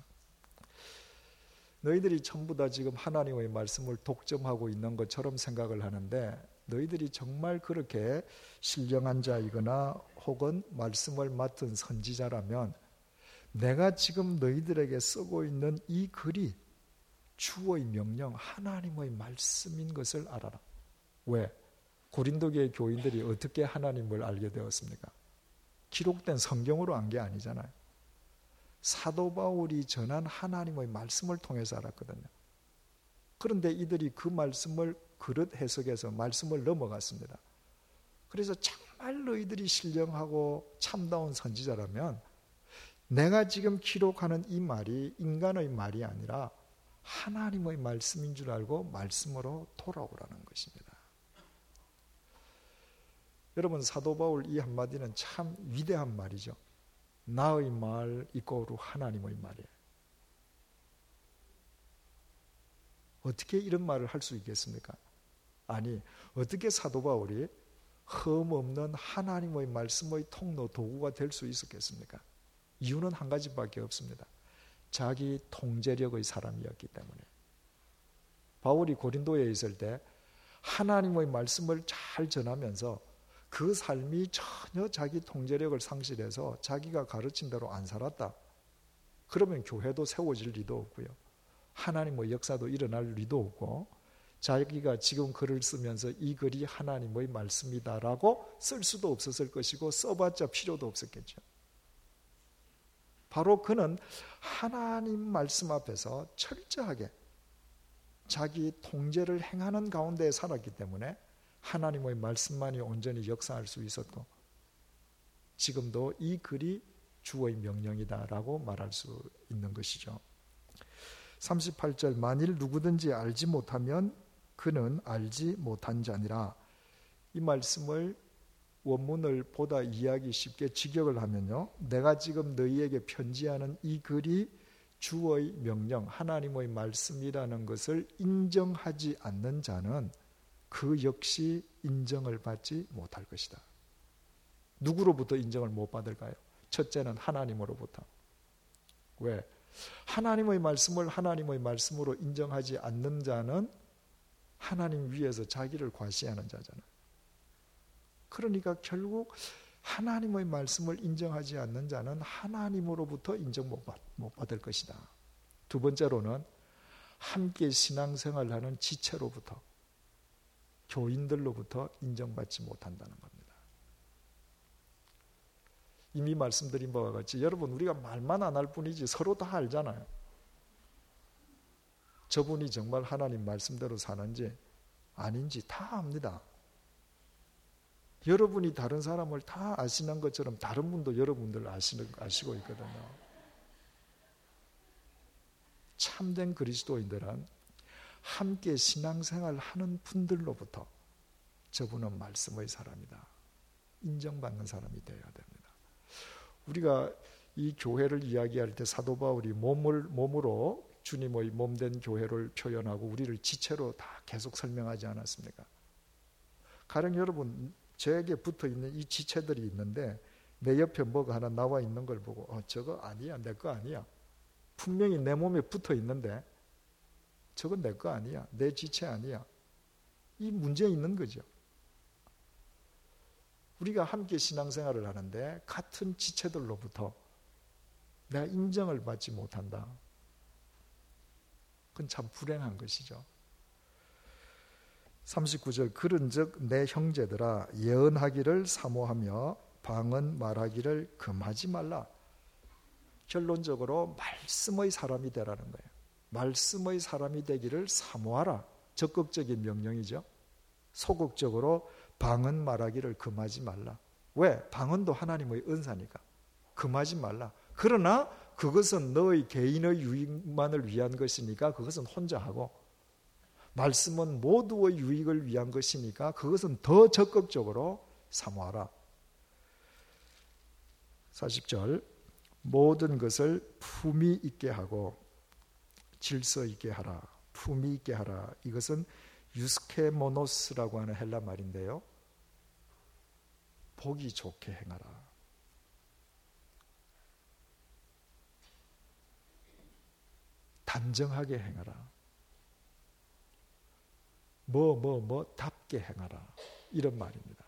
너희들이 전부 다 지금 하나님의 말씀을 독점하고 있는 것처럼 생각을 하는데 너희들이 정말 그렇게 신령한 자이거나 혹은 말씀을 맡은 선지자라면 내가 지금 너희들에게 쓰고 있는 이 글이 주의 명령, 하나님의 말씀인 것을 알아라. 왜? 고린도교의 교인들이 어떻게 하나님을 알게 되었습니까? 기록된 성경으로 안 게 아니잖아요. 사도 바울이 전한 하나님의 말씀을 통해서 알았거든요. 그런데 이들이 그 말씀을 그릇 해석해서 말씀을 넘어갔습니다. 그래서 정말 너희들이 신령하고 참다운 선지자라면 내가 지금 기록하는 이 말이 인간의 말이 아니라 하나님의 말씀인 줄 알고 말씀으로 돌아오라는 것입니다. 여러분, 사도 바울 이 한마디는 참 위대한 말이죠. 나의 말 이꼬르 하나님의 말이에요. 어떻게 이런 말을 할 수 있겠습니까? 아니, 어떻게 사도 바울이 흠없는 하나님의 말씀의 통로 도구가 될 수 있었겠습니까? 이유는 한 가지밖에 없습니다. 자기 통제력의 사람이었기 때문에. 바울이 고린도에 있을 때 하나님의 말씀을 잘 전하면서 그 삶이 전혀 자기 통제력을 상실해서 자기가 가르친 대로 안 살았다. 그러면 교회도 세워질 리도 없고요. 하나님의 역사도 일어날 리도 없고 자기가 지금 글을 쓰면서 이 글이 하나님의 말씀이다라고 쓸 수도 없었을 것이고 써봤자 필요도 없었겠죠. 바로 그는 하나님 말씀 앞에서 철저하게 자기 통제를 행하는 가운데 살았기 때문에 하나님의 말씀만이 온전히 역사할 수 있었고 지금도 이 글이 주의 명령이다라고 말할 수 있는 것이죠. 삼십팔 절 만일 누구든지 알지 못하면 그는 알지 못한 자니라. 이 말씀을 원문을 보다 이해하기 쉽게 직역을 하면요, 내가 지금 너희에게 편지하는 이 글이 주의 명령, 하나님의 말씀이라는 것을 인정하지 않는 자는 그 역시 인정을 받지 못할 것이다. 누구로부터 인정을 못 받을까요? 첫째는 하나님으로부터. 왜? 하나님의 말씀을 하나님의 말씀으로 인정하지 않는 자는 하나님 위에서 자기를 과시하는 자잖아요. 그러니까 결국 하나님의 말씀을 인정하지 않는 자는 하나님으로부터 인정 못, 받, 못 받을 것이다. 두 번째로는 함께 신앙생활하는 지체로부터, 교인들로부터 인정받지 못한다는 겁니다. 이미 말씀드린 바와 같이 여러분, 우리가 말만 안 할 뿐이지 서로 다 알잖아요. 저분이 정말 하나님 말씀대로 사는지 아닌지 다 압니다. 여러분이 다른 사람을 다 아시는 것처럼 다른 분도 여러분들 아시는, 아시고 있거든요. 참된 그리스도인들은 함께 신앙생활 하는 분들로부터 저분은 말씀의 사람이다, 인정받는 사람이 되어야 됩니다. 우리가 이 교회를 이야기할 때 사도 바울이 몸을, 몸으로 주님의 몸된 교회를 표현하고 우리를 지체로 다 계속 설명하지 않았습니까? 가령 여러분, 저에게 붙어있는 이 지체들이 있는데 내 옆에 뭐가 하나 나와 있는 걸 보고 어, 저거 아니야, 내 거 아니야. 분명히 내 몸에 붙어있는데 저건 내 거 아니야, 내 지체 아니야. 이 문제 있는 거죠. 우리가 함께 신앙생활을 하는데 같은 지체들로부터 내가 인정을 받지 못한다. 그건 참 불행한 것이죠. 삼십구 절 그런즉 내 형제들아 예언하기를 사모하며 방언 말하기를 금하지 말라. 결론적으로 말씀의 사람이 되라는 거예요. 말씀의 사람이 되기를 사모하라. 적극적인 명령이죠. 소극적으로 방언 말하기를 금하지 말라. 왜? 방언도 하나님의 은사니까 금하지 말라. 그러나 그것은 너의 개인의 유익만을 위한 것이니까 그것은 혼자 하고, 말씀은 모두의 유익을 위한 것이니까 그것은 더 적극적으로 사모하라. 사십 절, 모든 것을 품위 있게 하고 질서 있게 하라. 품위 있게 하라. 이것은 유스케모노스라고 하는 헬라 말인데요, 보기 좋게 행하라. 단정하게 행하라. 뭐 뭐 뭐 답게 행하라. 이런 말입니다.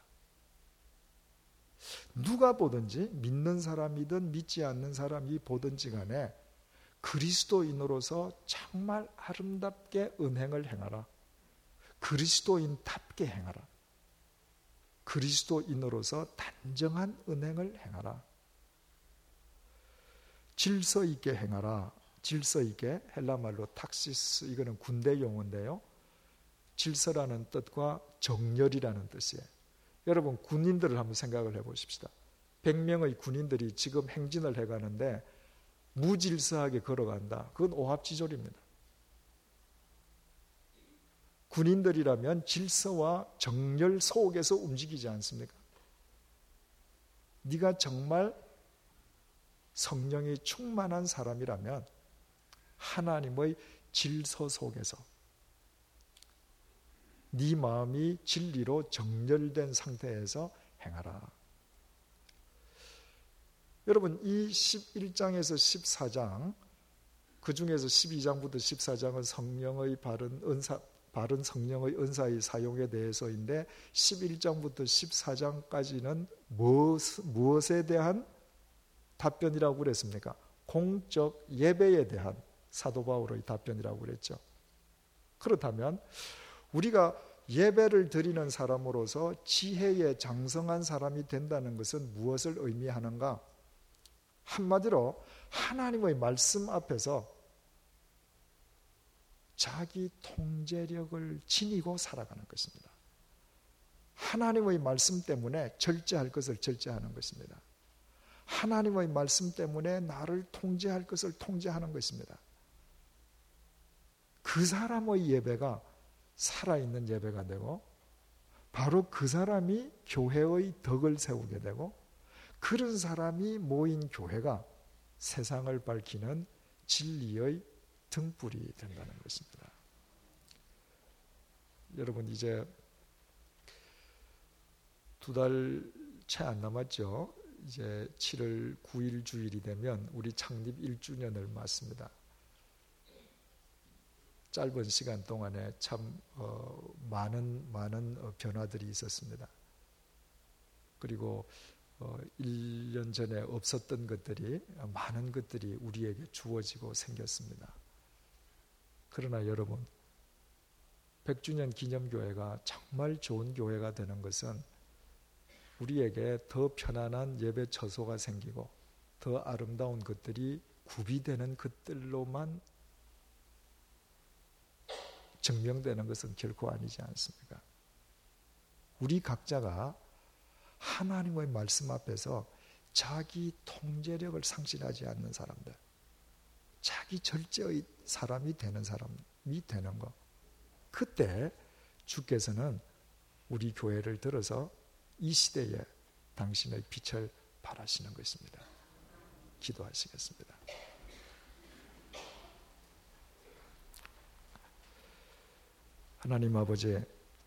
누가 보든지, 믿는 사람이든 믿지 않는 사람이 보든지 간에 그리스도인으로서 정말 아름답게 은행을 행하라. 그리스도인답게 행하라. 그리스도인으로서 단정한 은행을 행하라. 질서 있게 행하라. 질서 있게, 헬라말로 탁시스, 이거는 군대 용어인데요, 질서라는 뜻과 정렬이라는 뜻이에요. 여러분, 군인들을 한번 생각을 해보십시다. 백 명의 군인들이 지금 행진을 해가는데 무질서하게 걸어간다. 그건 오합지졸입니다. 군인들이라면 질서와 정렬 속에서 움직이지 않습니까? 네가 정말 성령이 충만한 사람이라면 하나님의 질서 속에서 네 마음이 진리로 정렬된 상태에서 행하라. 여러분, 이 십일 장에서 십사 장, 그 중에서 십이 장부터 십사 장은 성령의 바른 은사, 바른 성령의 은사의 사용에 대해서인데, 십일 장부터 십사 장까지는 무엇, 무엇에 대한 답변이라고 그랬습니까? 공적 예배에 대한 사도 바울의 답변이라고 그랬죠. 그렇다면 우리가 예배를 드리는 사람으로서 지혜에 장성한 사람이 된다는 것은 무엇을 의미하는가? 한마디로 하나님의 말씀 앞에서 자기 통제력을 지니고 살아가는 것입니다. 하나님의 말씀 때문에 절제할 것을 절제하는 것입니다. 하나님의 말씀 때문에 나를 통제할 것을 통제하는 것입니다. 그 사람의 예배가 살아있는 예배가 되고, 바로 그 사람이 교회의 덕을 세우게 되고, 그런 사람이 모인 교회가 세상을 밝히는 진리의 등불이 된다는 것입니다. 여러분, 이제 두 달 채 안 남았죠. 이제 칠월 구일 주일이 되면 우리 창립 일 주년을 맞습니다. 짧은 시간 동안에 참 어, 많은 많은 변화들이 있었습니다. 그리고 어, 일 년 전에 없었던 것들이, 많은 것들이 우리에게 주어지고 생겼습니다. 그러나 여러분, 백 주년 기념교회가 정말 좋은 교회가 되는 것은 우리에게 더 편안한 예배 처소가 생기고 더 아름다운 것들이 구비되는 것들로만 증명되는 것은 결코 아니지 않습니까? 우리 각자가 하나님의 말씀 앞에서 자기 통제력을 상실하지 않는 사람들, 자기 절제의 사람이 되는 사람이 되는 것, 그때 주께서는 우리 교회를 들어서 이 시대에 당신의 빛을 발하시는 것입니다. 기도하시겠습니다. 하나님 아버지,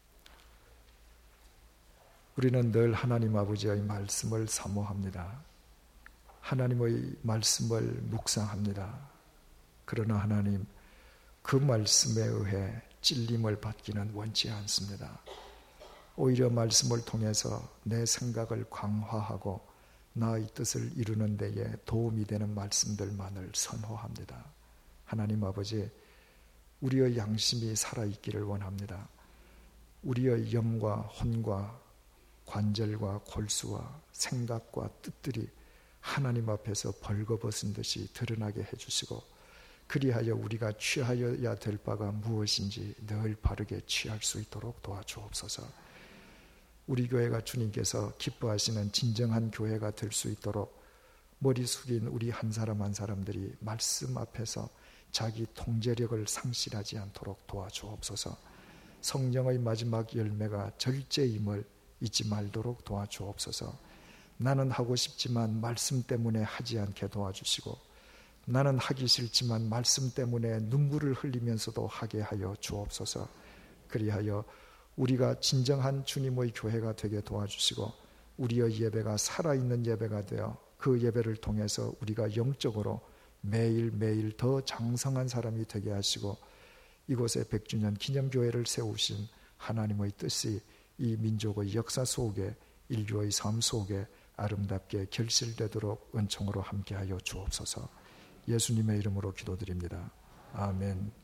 우리는 늘 하나님 아버지의 말씀을 사모합니다. 하나님의 말씀을 묵상합니다. 그러나 하나님, 그 말씀에 의해 찔림을 받기는 원치 않습니다. 오히려 말씀을 통해서 내 생각을 강화하고 나의 뜻을 이루는 데에 도움이 되는 말씀들만을 선호합니다. 하나님 아버지, 우리의 양심이 살아있기를 원합니다. 우리의 영과 혼과 관절과 골수와 생각과 뜻들이 하나님 앞에서 벌거벗은 듯이 드러나게 해주시고, 그리하여 우리가 취하여야 될 바가 무엇인지 늘 바르게 취할 수 있도록 도와주옵소서. 우리 교회가 주님께서 기뻐하시는 진정한 교회가 될 수 있도록 머리 숙인 우리 한 사람 한 사람들이 말씀 앞에서 자기 통제력을 상실하지 않도록 도와주옵소서. 성령의 마지막 열매가 절제임을 잊지 말도록 도와주옵소서. 나는 하고 싶지만 말씀 때문에 하지 않게 도와주시고, 나는 하기 싫지만 말씀 때문에 눈물을 흘리면서도 하게 하여 주옵소서. 그리하여 우리가 진정한 주님의 교회가 되게 도와주시고, 우리의 예배가 살아있는 예배가 되어 그 예배를 통해서 우리가 영적으로 매일매일 더 장성한 사람이 되게 하시고, 이곳에 백 주년 기념교회를 세우신 하나님의 뜻이 이 민족의 역사 속에, 인류의 삶 속에 아름답게 결실되도록 은총으로 함께하여 주옵소서. 예수님의 이름으로 기도드립니다. 아멘.